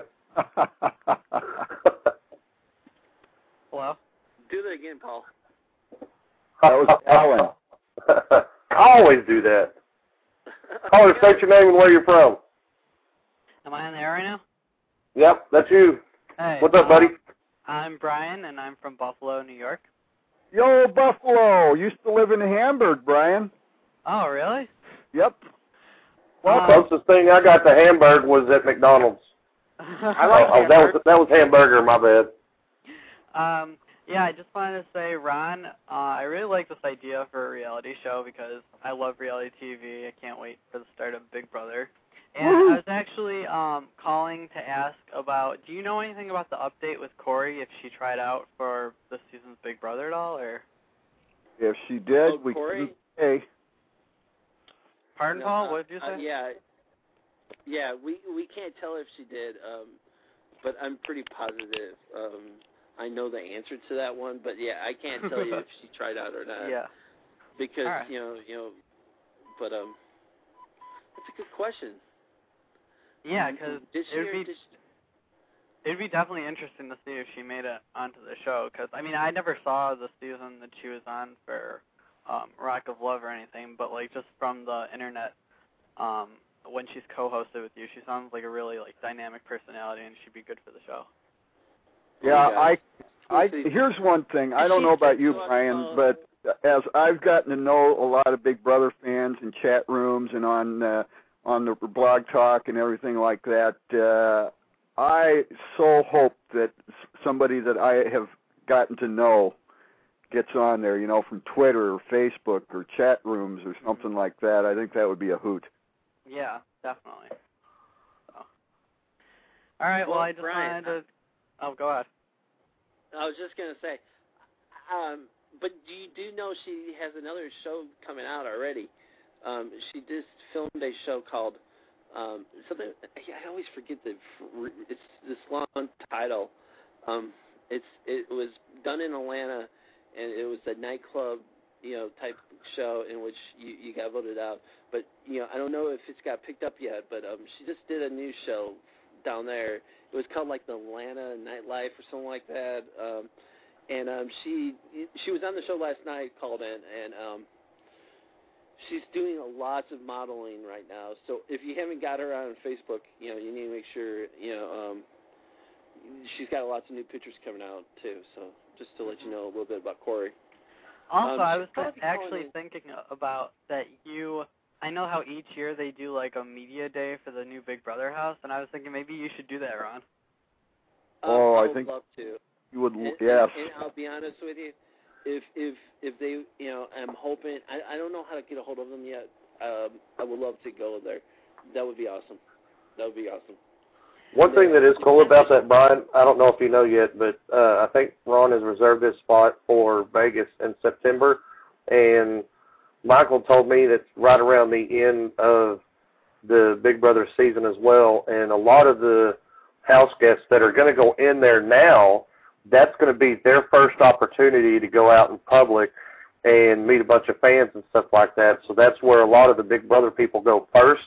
Hello. Do that again, Paul. That was Alan. I always do that. Call her, state your name and where you're from. Am I on the air right now? Yep, that's you. Hey. What's up, buddy? Uh, I'm Brian, and I'm from Buffalo, New York. Yo, Buffalo. Used to live in Hamburg, Brian. Oh, really? Yep. Well, Uh, the closest thing I got to Hamburg was at McDonald's. I like oh, oh, that was that was hamburger. My bad. Um, yeah, I just wanted to say, Ron, uh, I really like this idea for a reality show because I love reality T V. I can't wait for the start of Big Brother. And I was actually um, calling to ask about, do you know anything about the update with Corey, if she tried out for this season's Big Brother at all, or? If she did, Oh, we Corey? couldn't say. Pardon, No, Paul? uh, What did you say? Uh, yeah, yeah. We we can't tell if she did, um, but I'm pretty positive. Um, I know the answer to that one, but yeah, I can't tell you if she tried out or not. Yeah. Because All right. you know, you know, but um, that's a good question. Yeah, because Did she it would or be did she, it'd be definitely interesting to see if she made it onto the show. Because I mean, I never saw the season that she was on for um, Rock of Love or anything, but like just from the internet, um, when she's co-hosted with you, she sounds like a really like dynamic personality, and she'd be good for the show. Yeah, Oh, I, I. Let's see. Here's one thing. I Is don't she know about you, sexual Brian, alcohol? but as I've gotten to know a lot of Big Brother fans in chat rooms and on uh, on the blog talk and everything like that, uh, I so hope that somebody that I have gotten to know gets on there, you know, from Twitter or Facebook or chat rooms or something like that. I think that would be a hoot. Yeah, definitely. So. All right. Well, Well, I just Brian, wanted to. Oh, go ahead. I was just gonna say, um, but do you do know she has another show coming out already? Um, she just filmed a show called um, something. I always forget the. It's this long title. Um, it's it was done in Atlanta, and it was a nightclub, you know, type show in which you, you got voted out. But you know, I don't know if it's got picked up yet. But um, she just did a new show down there. It was called like the Atlanta Nightlife or something like that. Um, and um, she she was on the show last night, called in, and um, she's doing lots of modeling right now. So if you haven't got her on Facebook, you know, you need to make sure, you know, um, she's got lots of new pictures coming out too. So just to let you know a little bit about Corey. Also, Um, I she'll was probably be actually calling in- thinking about that you. I know how each year they do like a media day for the new Big Brother house, and I was thinking maybe you should do that, Ron. Um, Oh, I I would think love to. you would, And, yes. and, and I'll be honest with you, if if if they, you know, I'm hoping. I, I don't know how to get a hold of them yet. Um, I would love to go there. That would be awesome. That would be awesome. One thing that is cool about that, Brian, I don't know if you know yet, but uh, I think Ron has reserved his spot for Vegas in September, and Michael told me that's right around the end of the Big Brother season as well, and a lot of the house guests that are going to go in there now, that's going to be their first opportunity to go out in public and meet a bunch of fans and stuff like that. So that's where a lot of the Big Brother people go first.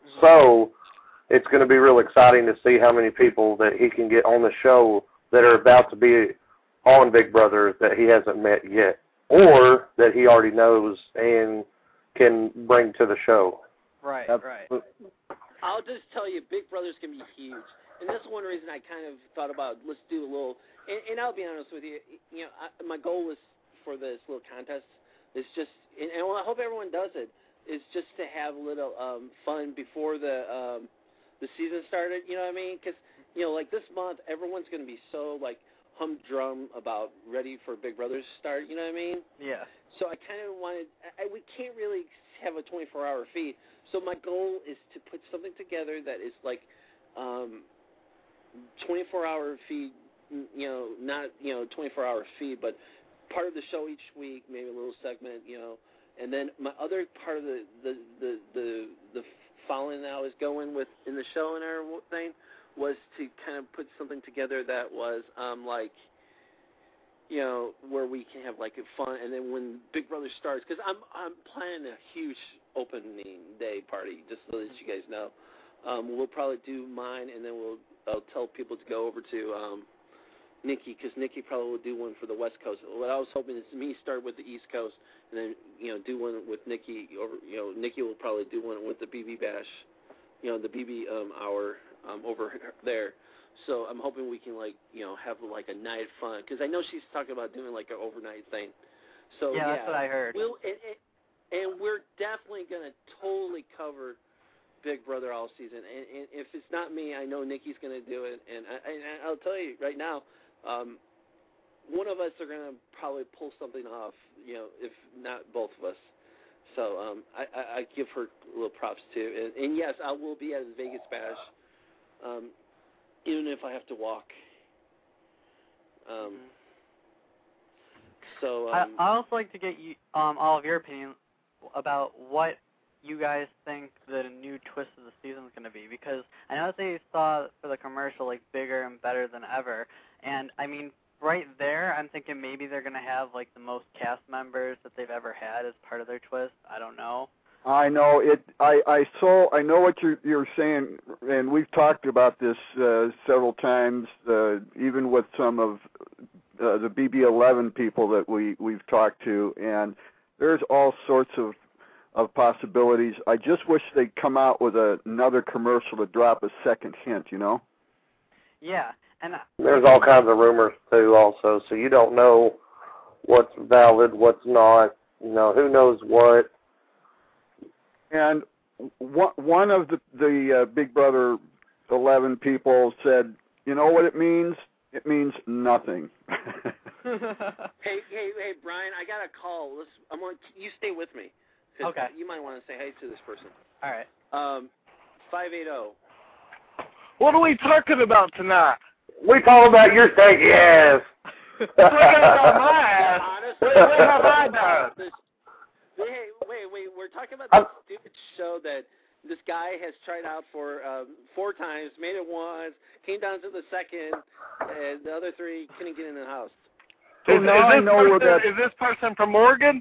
So it's going to be real exciting to see how many people that he can get on the show that are about to be on Big Brother that he hasn't met yet, or that he already knows and can bring to the show. Right, Yep. right. I'll just tell you, Big Brother's can be huge, and that's one reason I kind of thought about let's do a little. And, and I'll be honest with you, you know, I, my goal was for this little contest is just, and, and I hope everyone does it, is just to have a little um, fun before the um, the season started. You know what I mean? Because you know, like this month, everyone's going to be so like humdrum about ready for Big Brother to start. You know what I mean? Yeah. So I kind of wanted. I, we can't really have a twenty-four hour feed. So my goal is to put something together that is like um, twenty-four hour feed. You know, not you know twenty-four hour feed, but part of the show each week, maybe a little segment. You know, and then my other part of the the the the, the following that I was going with in the show and everything was to kind of put something together that was um, like. You know, where we can have like a fun, and then when Big Brother starts, because I'm I'm planning a huge opening day party, just so that you guys know. Um, we'll probably do mine, and then we'll I'll tell people to go over to um, Nikki, because Nikki probably will do one for the West Coast. What I was hoping is me start with the East Coast, and then you know do one with Nikki. Over, you know, Nikki will probably do one with the B B Bash, you know, the B B um, hour um, over there. So I'm hoping we can, like, you know, have, like, a night fun. Because I know she's talking about doing, like, an overnight thing. So, yeah, yeah. that's what I heard. We'll, and, and we're definitely going to totally cover Big Brother all season. And, and if it's not me, I know Nikki's going to do it. And, I, and I'll tell you right now, um, one of us are going to probably pull something off, you know, if not both of us. So um, I, I, I give her a little props, too. And, and, yes, I will be at the Vegas Bash. Um even if I have to walk. Um, so um, I I also like to get you um all of your opinion about what you guys think the new twist of the season is going to be, because I know they saw for the commercial like bigger and better than ever, and I mean right there I'm thinking maybe they're going to have like the most cast members that they've ever had as part of their twist. I don't know. I know it. I I saw. I know what you're you're saying, and we've talked about this uh, several times, uh, even with some of uh, the B B eleven people that we we've talked to, and there's all sorts of of possibilities. I just wish they'd come out with a, another commercial to drop a second hint. You know? Yeah, and I, there's all kinds of rumors too, also. So you don't know what's valid, what's not. You know, who knows what. And one of the, the uh, Big Brother eleven people said, you know what it means? It means nothing. hey, hey, hey, Brian, I got a call. Let's, I'm on, you stay with me. Okay. You might want to say hey to this person. All right. Um, five eight zero. What are we talking about tonight? We talking about your steak, yes. What my ass? What have I done? Hey, wait, wait, we're talking about this stupid show that this guy has tried out for um, four times, made it once, came down to the second, and the other three couldn't get in the house. Is, is, this, person, is this person from Oregon?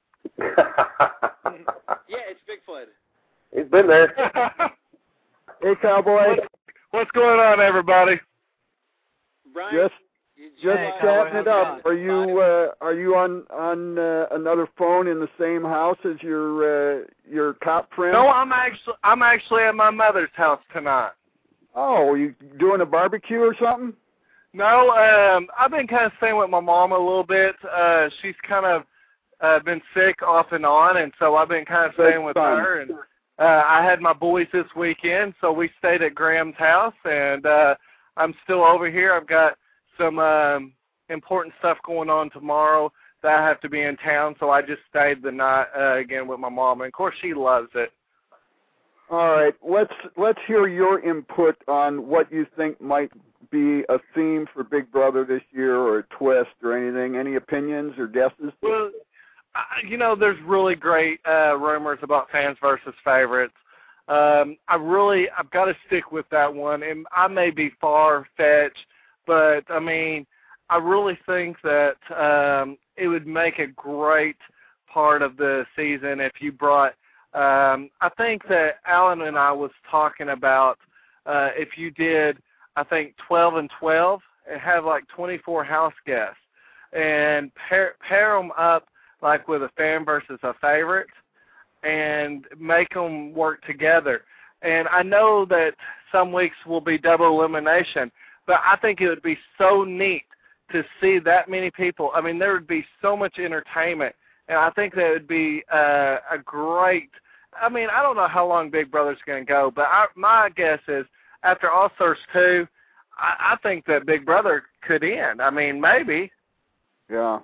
Yeah, it's Bigfoot. He's been there. Hey, Cowboy. What, what's going on, everybody? Brian? Just, just hey, chatting it up. Are you uh, are you on on uh, another phone in the same house as your uh, your cop friend? No, I'm actually I'm actually at my mother's house tonight. Oh, are you doing a barbecue or something? No, um, I've been kind of staying with my mom a little bit. Uh, she's kind of uh, been sick off and on, and so I've been kind of staying with fun. her. And uh, I had my boys this weekend, so we stayed at Graham's house, and uh, I'm still over here. I've got some um, important stuff going on tomorrow that I have to be in town, so I just stayed the night uh, again with my mom, and of course she loves it. All right, let's let's hear your input on what you think might be a theme for Big Brother this year, or a twist, or anything. Any opinions or guesses? Well, I, you know, there's really great uh, rumors about fans versus favorites. Um, I really, I've got to stick with that one, and I may be far-fetched, but I mean, I really think that um, it would make a great part of the season if you brought. Um, I think that Alan and I was talking about uh, if you did, I think, twelve and twelve and have like twenty-four house guests and pair, pair them up like with a fan versus a favorite and make them work together. And I know that some weeks will be double elimination, but I think it would be so neat to see that many people. I mean, there would be so much entertainment, and I think that would be uh, a great – I mean, I don't know how long Big Brother's going to go, but I, my guess is after All-Stars two, I, I think that Big Brother could end. I mean, maybe. Yeah.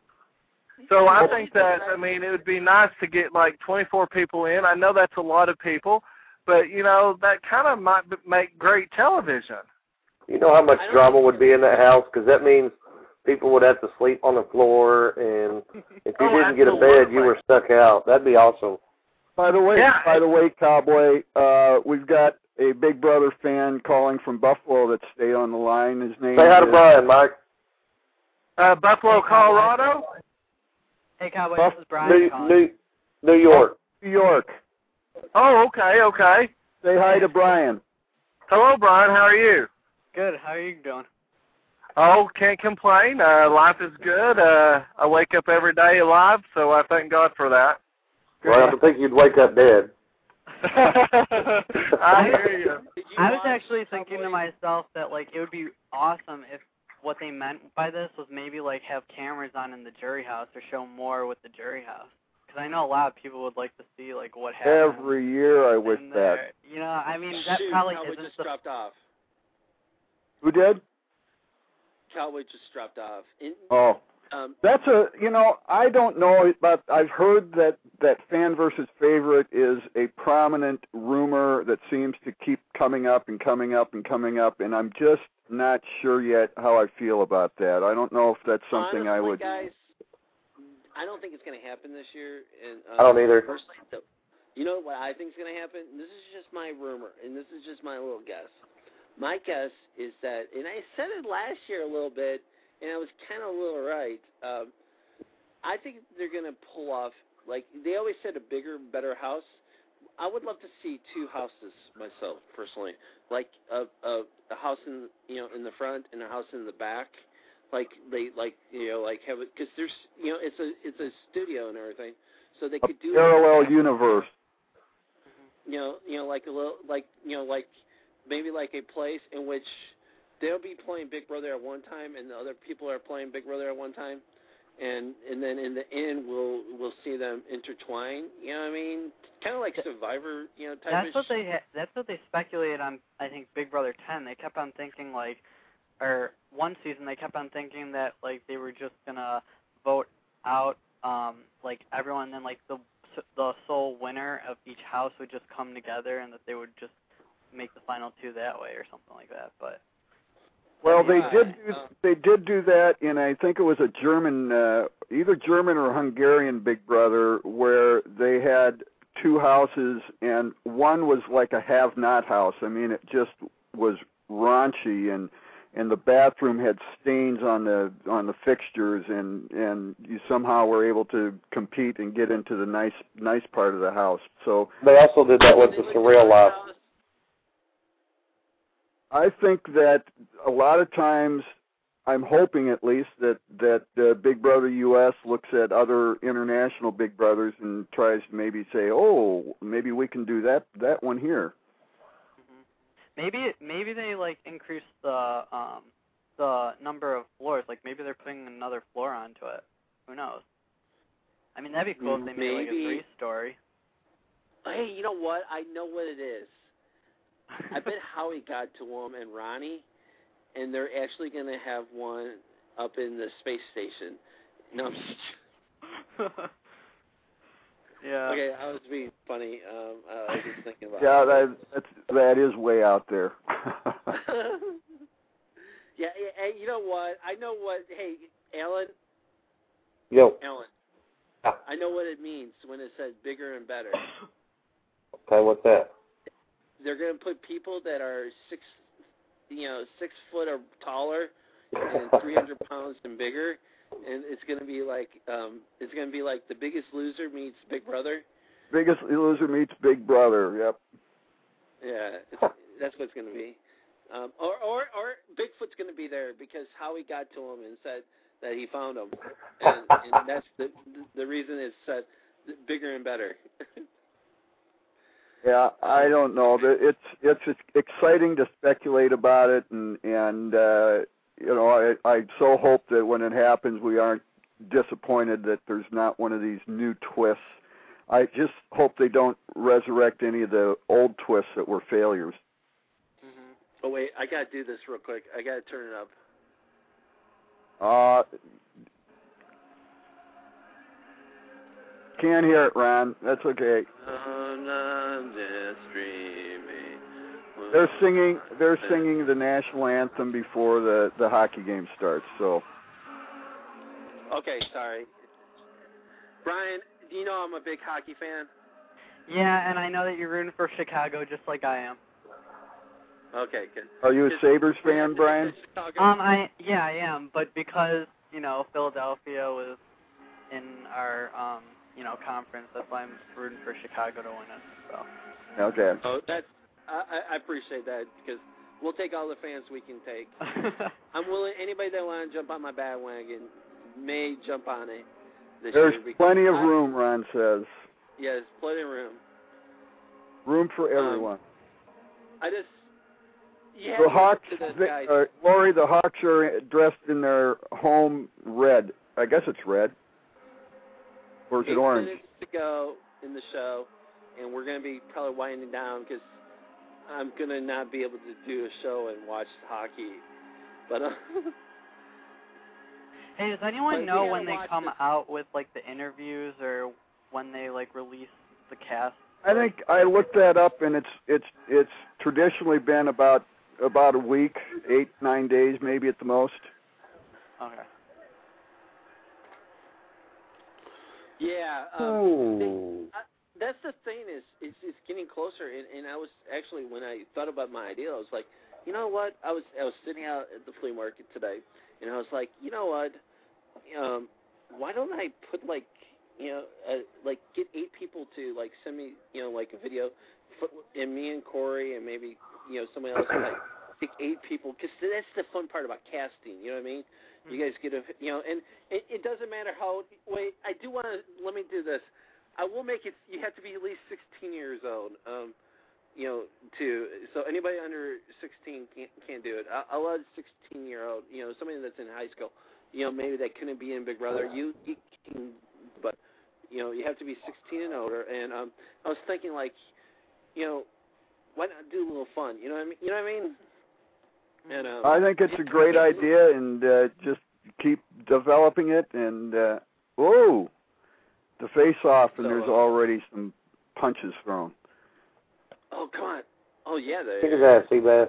So I think that, I mean, it would be nice to get like twenty-four people in. I know that's a lot of people, but, you know, that kind of might make great television. You know how much drama would be in that house? Because that means people would have to sleep on the floor, and if you oh, didn't get a bed, you were stuck out. That'd be awesome. By the way, yeah. by the way, Cowboy, uh, we've got a Big Brother fan calling from Buffalo that stayed on the line. His name Say hi to is Brian, Mike. Uh, Buffalo, Colorado? Hey, Cowboy, Buff- this is Brian New, calling. New, New York. New York. Oh, okay, okay. Say hi to Brian. Hello, Brian. How are you? Good. How are you doing? Oh, can't complain. Uh, life is good. Uh, I wake up every day alive, so I thank God for that. Well, I don't think you'd wake up dead. I hear you. I was actually thinking to myself that like it would be awesome if what they meant by this was maybe like have cameras on in the jury house or show more with the jury house. Because I know a lot of people would like to see like what happens. Every year I wish that. You know, I mean that Shoot, probably Cowboy isn't just the... dropped off. Who did? Cowboy just dropped off. In, Oh. Um, That's a, you know, I don't know, but I've heard that, that fan versus favorite is a prominent rumor that seems to keep coming up and coming up and coming up, and I'm just not sure yet how I feel about that. I don't know if that's something honestly, I would... guys, I don't think it's going to happen this year. And uh, I don't either. Personally, so, you know what I think is going to happen? This is just my rumor, and this is just my little guess. My guess is that, and I said it last year a little bit, and I was kind of a little right. Um, I think they're going to pull off, like, they always said a bigger, better house. I would love to see two houses myself, personally. Like a, a, a house in, you know, in the front and a house in the back. Like, they, like, you know, like have it, because there's, you know, it's a, it's a studio and everything. So they could do a parallel universe. You know, you know, like a little, like, you know, like, maybe like a place in which they'll be playing Big Brother at one time, and the other people are playing Big Brother at one time, and and then in the end we'll we'll see them intertwine. You know what I mean? Kind of like Survivor, you know, type. That's what they ha- that's what they speculated on. I think Big Brother ten. They kept on thinking like, or one season they kept on thinking that like they were just gonna vote out um like everyone, and then like the the sole winner of each house would just come together, and that they would just make the final two that way or something like that. But well, they yeah, did do, uh, they did do that in, I think it was a German, uh, either German or Hungarian Big Brother, where they had two houses, and one was like a have-not house. I mean, it just was raunchy, and and the bathroom had stains on the on the fixtures, and and you somehow were able to compete and get into the nice nice part of the house. So they also did that with the Surreal Life. I think that a lot of times, I'm hoping at least that that uh, Big Brother U S looks at other international Big Brothers and tries to maybe say, oh, maybe we can do that that one here. Maybe maybe they like increase the um the number of floors. Like maybe they're putting another floor onto it. Who knows? I mean, that'd be cool if they made like a three-story. Hey, you know what? I know what it is. I bet Howie got to him and Ronnie, and they're actually going to have one up in the space station. No, I'm just... Yeah. Okay, I was being funny. Um, I was just thinking about. Yeah, that that's, that is way out there. yeah, hey, you know what? I know what. Hey, Alan. Yo. Alan. Yeah. I know what it means when it says bigger and better. Okay, what's that? They're going to put people that are six, you know, six foot or taller, and three hundred pounds and bigger, and it's going to be like, um, it's going to be like The Biggest Loser meets Big Brother. Biggest Loser meets Big Brother. Yep. Yeah, it's, that's what it's going to be. Um, or, or, or Bigfoot's going to be there because Howie got to him and said that he found him, and, and that's the the reason it's uh, bigger and better. Yeah, I don't know. It's it's exciting to speculate about it, and and uh, you know, I I so hope that when it happens, we aren't disappointed that there's not one of these new twists. I just hope they don't resurrect any of the old twists that were failures. Mm-hmm. Oh wait, I gotta do this real quick. I gotta turn it up. Uh, can't hear it, Ron. That's okay. They're singing. They're singing the national anthem before the, the hockey game starts. So. Okay, sorry. Brian, do you know I'm a big hockey fan? Yeah, and I know that you're rooting for Chicago just like I am. Okay, good. Are you a Sabres fan, Brian? Um, I yeah, I am, but because you know Philadelphia was in our um you know conference, that's why I'm rooting for Chicago to win it. So. Okay. Oh, that's I, I appreciate that because we'll take all the fans we can take. I'm willing. Anybody that wants to jump on my bandwagon may jump on it. This There's year plenty of I, room, Ron says. Yeah, there's plenty of room. Room for everyone. Um, I just you the have Hawks, to this they, guy. uh, Lori, the Hawks are dressed in their home red. I guess it's red. Or is Eight it orange? minutes to go in the show, and we're going to be probably winding down because I'm going to not be able to do a show and watch hockey. But uh, hey, does anyone but know we when gotta they watch come this. out with like the interviews or when they like release the cast? I think I looked that up, and it's it's it's traditionally been about about a week, eight nine days, maybe at the most. Okay. yeah, um, Ooh. they, I, that's the thing is it's it's getting closer. And, and I was actually when I thought about my idea, I was like, you know what? I was I was sitting out at the flea market today, and I was like, you know what? Um, why don't I put like you know, uh, like get eight people to like send me, you know, like a video, for, and me and Corey and maybe you know somebody else, like pick eight people, because that's the fun part about casting. You know what I mean? You guys get a, you know, and it, it doesn't matter how. Wait, I do want to. Let me do this. I will make it. You have to be at least sixteen years old. Um, you know, to so anybody under sixteen can't can't do it. I, I'll let a sixteen year old, you know, somebody that's in high school, you know, maybe that couldn't be in Big Brother. You you can. But, you know, you have to be sixteen and older. And um, I was thinking, like, you know, why not do a little fun? You know what I mean? You know what I mean? And, um, I think it's a great idea, and uh, just keep developing it. And, uh, whoa, the face-off, and So, there's uh, already some punches thrown. Oh, come on. Oh, yeah, there Kick his ass, Seabass.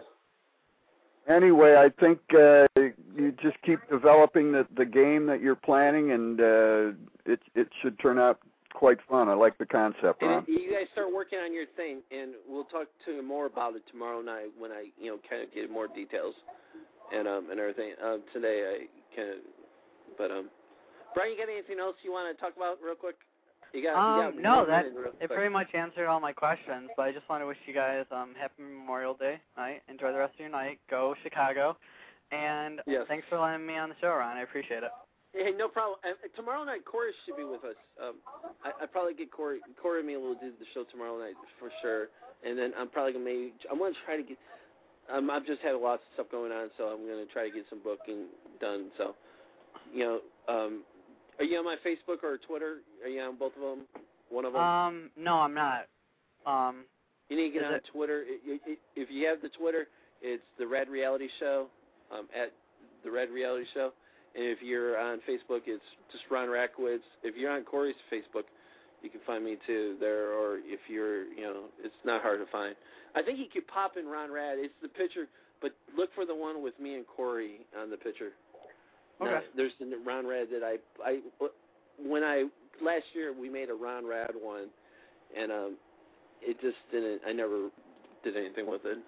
Anyway, I think uh, you just keep developing the, the game that you're planning, and uh, it it should turn out quite fun. I like the concept, Ron. And you guys start working on your thing, and we'll talk to you more about it tomorrow night when I, you know, kind of get more details and um and everything. Um, today I kind of, but um, Brian, you got anything else you want to talk about real quick? You got, Um, you got no, one that minute real it quick. pretty much answered all my questions. But I just want to wish you guys um happy Memorial Day night. Enjoy the rest of your night. Go Chicago, and Yes. thanks for letting me on the show, Ron. I appreciate it. Hey, no problem. Uh, tomorrow night, Corey should be with us. Um, I I probably get Corey. Corey and me will do the show tomorrow night for sure. And then I'm probably gonna maybe I'm gonna try to get. Um, I've just had lots of stuff going on, so I'm gonna try to get some booking done. So, you know, um, are you on my Facebook or Twitter? Are you on both of them? One of them? Um, no, I'm not. Um, you need to get is on it- Twitter. I- I- If you have the Twitter, it's the Red Reality Show. Um, at the Red Reality Show. And if you're on Facebook, it's just Ron Rakowitz. If you're on Corey's Facebook, you can find me too there. Or if you're, you know, it's not hard to find. I think you could pop in Ron Rad. It's the picture, but look for the one with me and Corey on the picture. Okay. Now, there's the Ron Rad that I, I, when I last year we made a Ron Rad one, and um, it just didn't. I never did anything with it.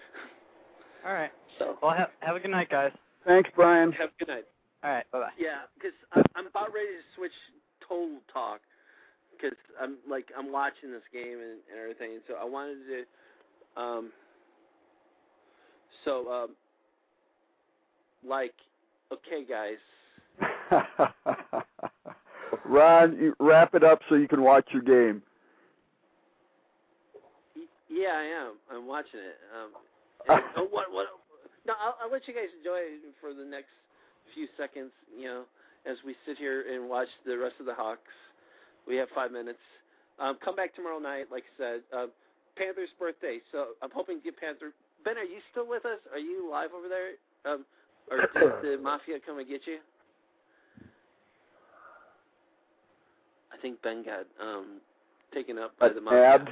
all right. So. Well, have, have a good night, guys. Thanks, Brian. Have a good night. All right. Bye bye. Yeah, because I'm, I'm about ready to switch total talk because I'm like I'm watching this game and, and everything. So I wanted to, um, so um, like, okay, guys. Ron, you wrap it up so you can watch your game. Y- Yeah, I am. I'm watching it. Um, and, oh, what? What? No, I'll, I'll let you guys enjoy it for the next few seconds. You know, as we sit here and watch the rest of the Hawks. We have five minutes. Um, come back tomorrow night, like I said. Uh, Panther's birthday, so I'm hoping to get Panther. Ben, are you still with us? Are you live over there? Um, or did the Mafia come and get you? I think Ben got um, taken up by the Mafia. Add.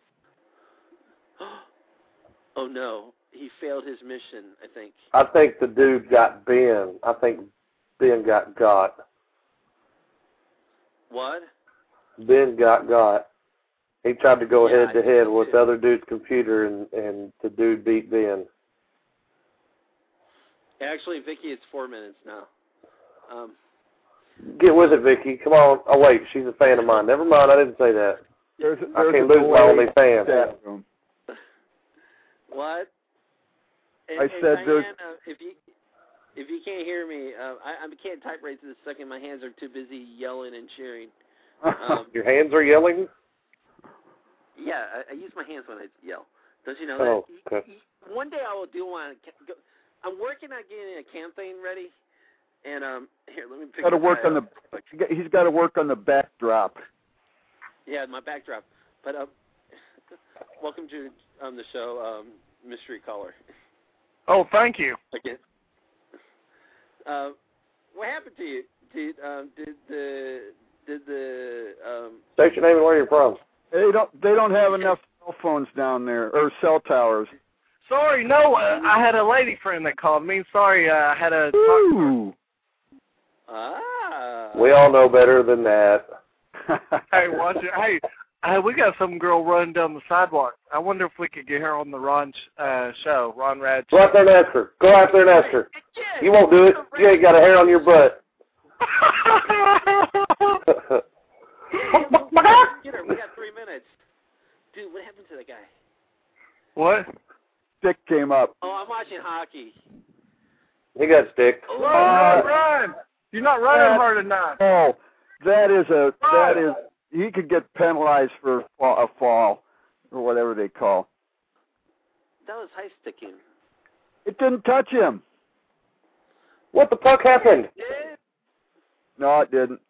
Oh, no. He failed his mission, I think. I think the dude got Ben. I think Ben got got. What? Ben got got. He tried to go Yeah, head to head with the other dude's computer, and, and the dude beat Ben. Actually, Vicky, it's four minutes now. Um, Get with it, Vicky. Come on. Oh, wait, she's a fan of mine. Never mind, I didn't say that. There's, I there's can't a lose my only delay fan. chat room. what? And, I and said Diana, there's- if you if you can't hear me, uh, I, I can't type right this second. My hands are too busy yelling and cheering. Um, Your hands are yelling? Yeah, I, I use my hands when I yell. Don't you know Oh, that? okay. One day I will do one. I'm working on getting a campaign ready, and um, here, let me pick. Got to this work guy on up. the. He's got to work on the backdrop. Yeah, my backdrop. But um, welcome to um the show, um, Mystery Caller. Oh, thank you. Okay. Uh, what happened to you? Did um did the did the um Station name and where you're from. They don't. They don't have enough cell phones down there or cell towers. Sorry, no, uh, I had a lady friend that called me. Sorry, uh, I had a. Ooh. Ah. We all know better than that. Hey, watch it. Hey, hey, we got some girl running down the sidewalk. I wonder if we could get her on the Ron uh, show, Ron Rad. Go out there and ask her. Go out there and ask her. You won't do it. You ain't got a hair on your butt. Get her. We got three minutes. Dude, what happened to the guy? What? Stick came up. Oh, I'm watching hockey. He got sticked. Oh, Run, run! You're not running hard enough. Oh, that is a. That is. He could get penalized for a fall or whatever they call. That was high sticking. It didn't touch him. What the fuck happened? No, it didn't.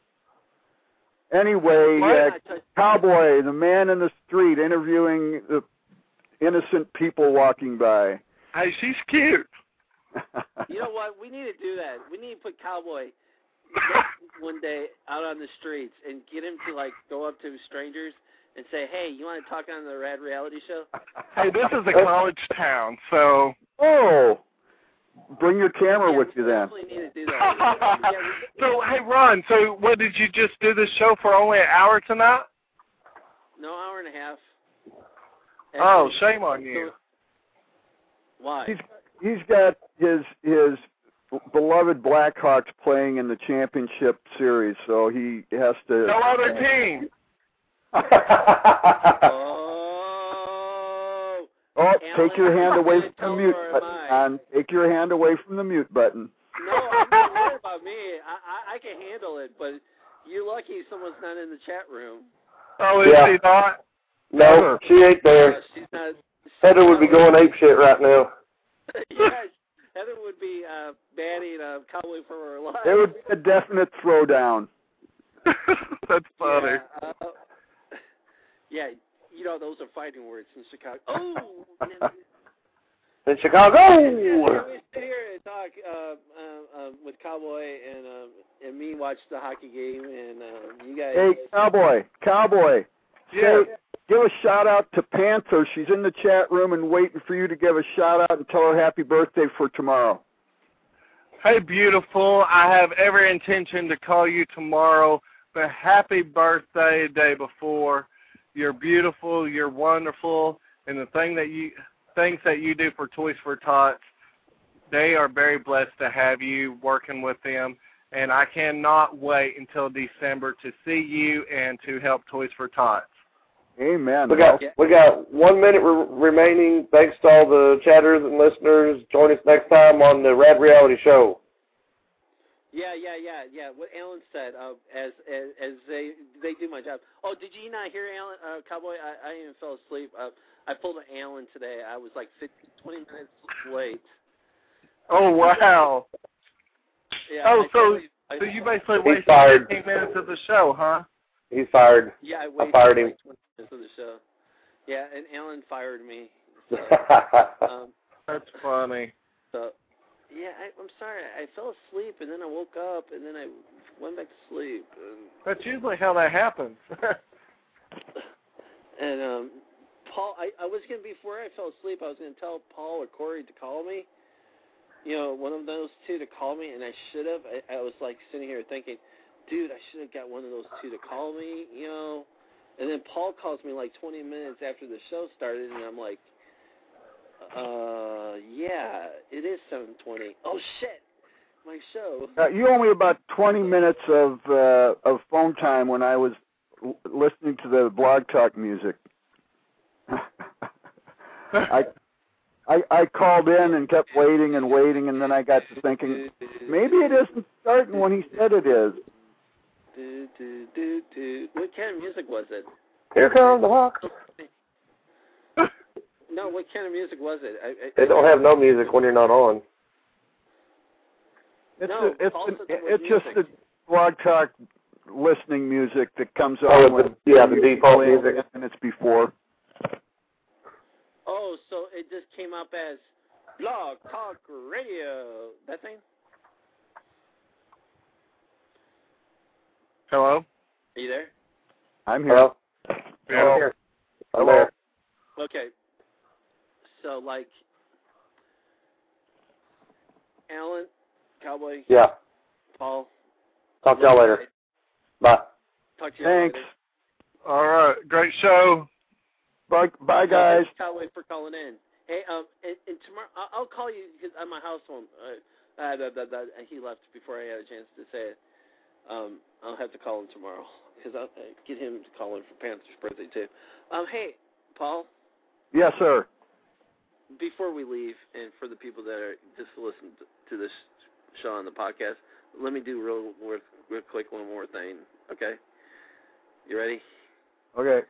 Anyway, uh, Cowboy, the man in the street interviewing the innocent people walking by. Hey, she's cute. You know what? We need to do that. We need to put Cowboy one day out on the streets and get him to, like, go up to strangers and say, hey, you want to talk on the Rad Reality Show? Hey, this is a college town, so... Oh! Bring your camera yeah, with you then. We need to do that. yeah, we, so, hey, Ron, so what, did you just do this show for only an hour tonight? No, hour and a half. And oh, shame on you. Why? He's, he's got his his beloved Blackhawks playing in the championship series, so he has to... No other team. oh, oh Alan, take your hand away from the mute button. button. On. Take your hand away from the mute button. No, I'm not worried about me. I, I, I can handle it, but you're lucky someone's not in the chat room. Oh, is yeah. she not? No, she ain't there. Uh, she's not. Heather would be going apeshit right now. Yes, Heather would be uh, banning uh, Cowboy for her life. It would be a definite throwdown. That's funny. Yeah, uh, yeah, you know, those are fighting words in Chicago. Oh! In Chicago! Yeah, we sit here and talk uh, uh, uh, with Cowboy and um, and me watch the hockey game, and uh, you guys... Hey, Cowboy, Cowboy. Yeah. Say, give a shout-out to Panther. She's in the chat room and waiting for you to give a shout-out and tell her happy birthday for tomorrow. Hey, beautiful. I have every intention to call you tomorrow, but happy birthday the day before. You're beautiful. You're wonderful. And the thing that you things that you do for Toys for Tots, they are very blessed to have you working with them. And I cannot wait until December to see you and to help Toys for Tots. Amen. We got we got one minute re- remaining. Thanks to all the chatters and listeners. Join us next time on the Rad Reality Show. Yeah, yeah, yeah, yeah. What Alan said, uh, as, as as they they do my job. Oh, did you not hear Alan, uh, Cowboy? I, I even fell asleep. Uh, I pulled an Alan today. I was like fifteen, twenty minutes late. Oh, wow. Yeah, oh, I so totally, I, so you basically He's wasted fired. fifteen minutes of the show, huh? He's fired. Yeah, I, I fired him. like twenty minutes of the show. Yeah, and Alan fired me. So, um, That's funny. So, yeah, I, I'm sorry. I fell asleep, and then I woke up, and then I went back to sleep. And, That's usually how that happens. and um, Paul, I, I was going to, before I fell asleep, I was going to tell Paul or Corey to call me. You know, one of those two to call me, and I should have. I, I was, like, sitting here thinking, dude, I should have got one of those two to call me, you know. And then Paul calls me, like, twenty minutes after the show started, and I'm like, uh, yeah, it is seven twenty. Oh, shit, my show. Uh, you owe me about twenty minutes of uh, of phone time when I was l- listening to the Blog Talk music. I, I I called in and kept waiting and waiting, and then I got to thinking, maybe it isn't starting when he said it is. Do, do, do, do. What kind of music was it? Here comes the Hawks. No, what kind of music was it? I, I, They don't have no music when you're not on. It's No, a, it's Paul an, said there was it's just music. the Blog Talk listening music that comes Oh, on the- when yeah, the you default play music. minutes before. Oh, so it just came up as Blog Talk Radio. That thing? Hello? Are you there? I'm here. Hello? Yeah. I'm here. I'm Hello. there. Okay. So, like, Alan, Cowboy, Yeah. Paul. Talk to y'all later. Bye. Talk to you Thanks. later. All right. Great show. Bye, bye, guys. Thanks, Cowboy, for calling in. Hey, um, and, and tomorrow I'll, I'll call you because at my house phone. Uh, uh, that, that, that, he left before I had a chance to say it. Um, I'll have to call him tomorrow because I'll uh, get him to call in for Panther's birthday too. Um, hey, Paul. Yes, sir. Before we leave, and for the people that are just listening to this show on the podcast, let me do real, real, real quick one more thing. Okay? You ready? Okay.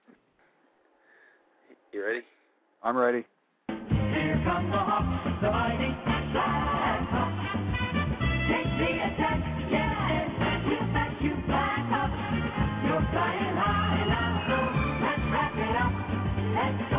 You ready? I'm ready. Here come the Hawks, the mighty Black Hawks. Take the attack, yeah, we'll back you back up. You're flying high now, so let's wrap it up. Let's go.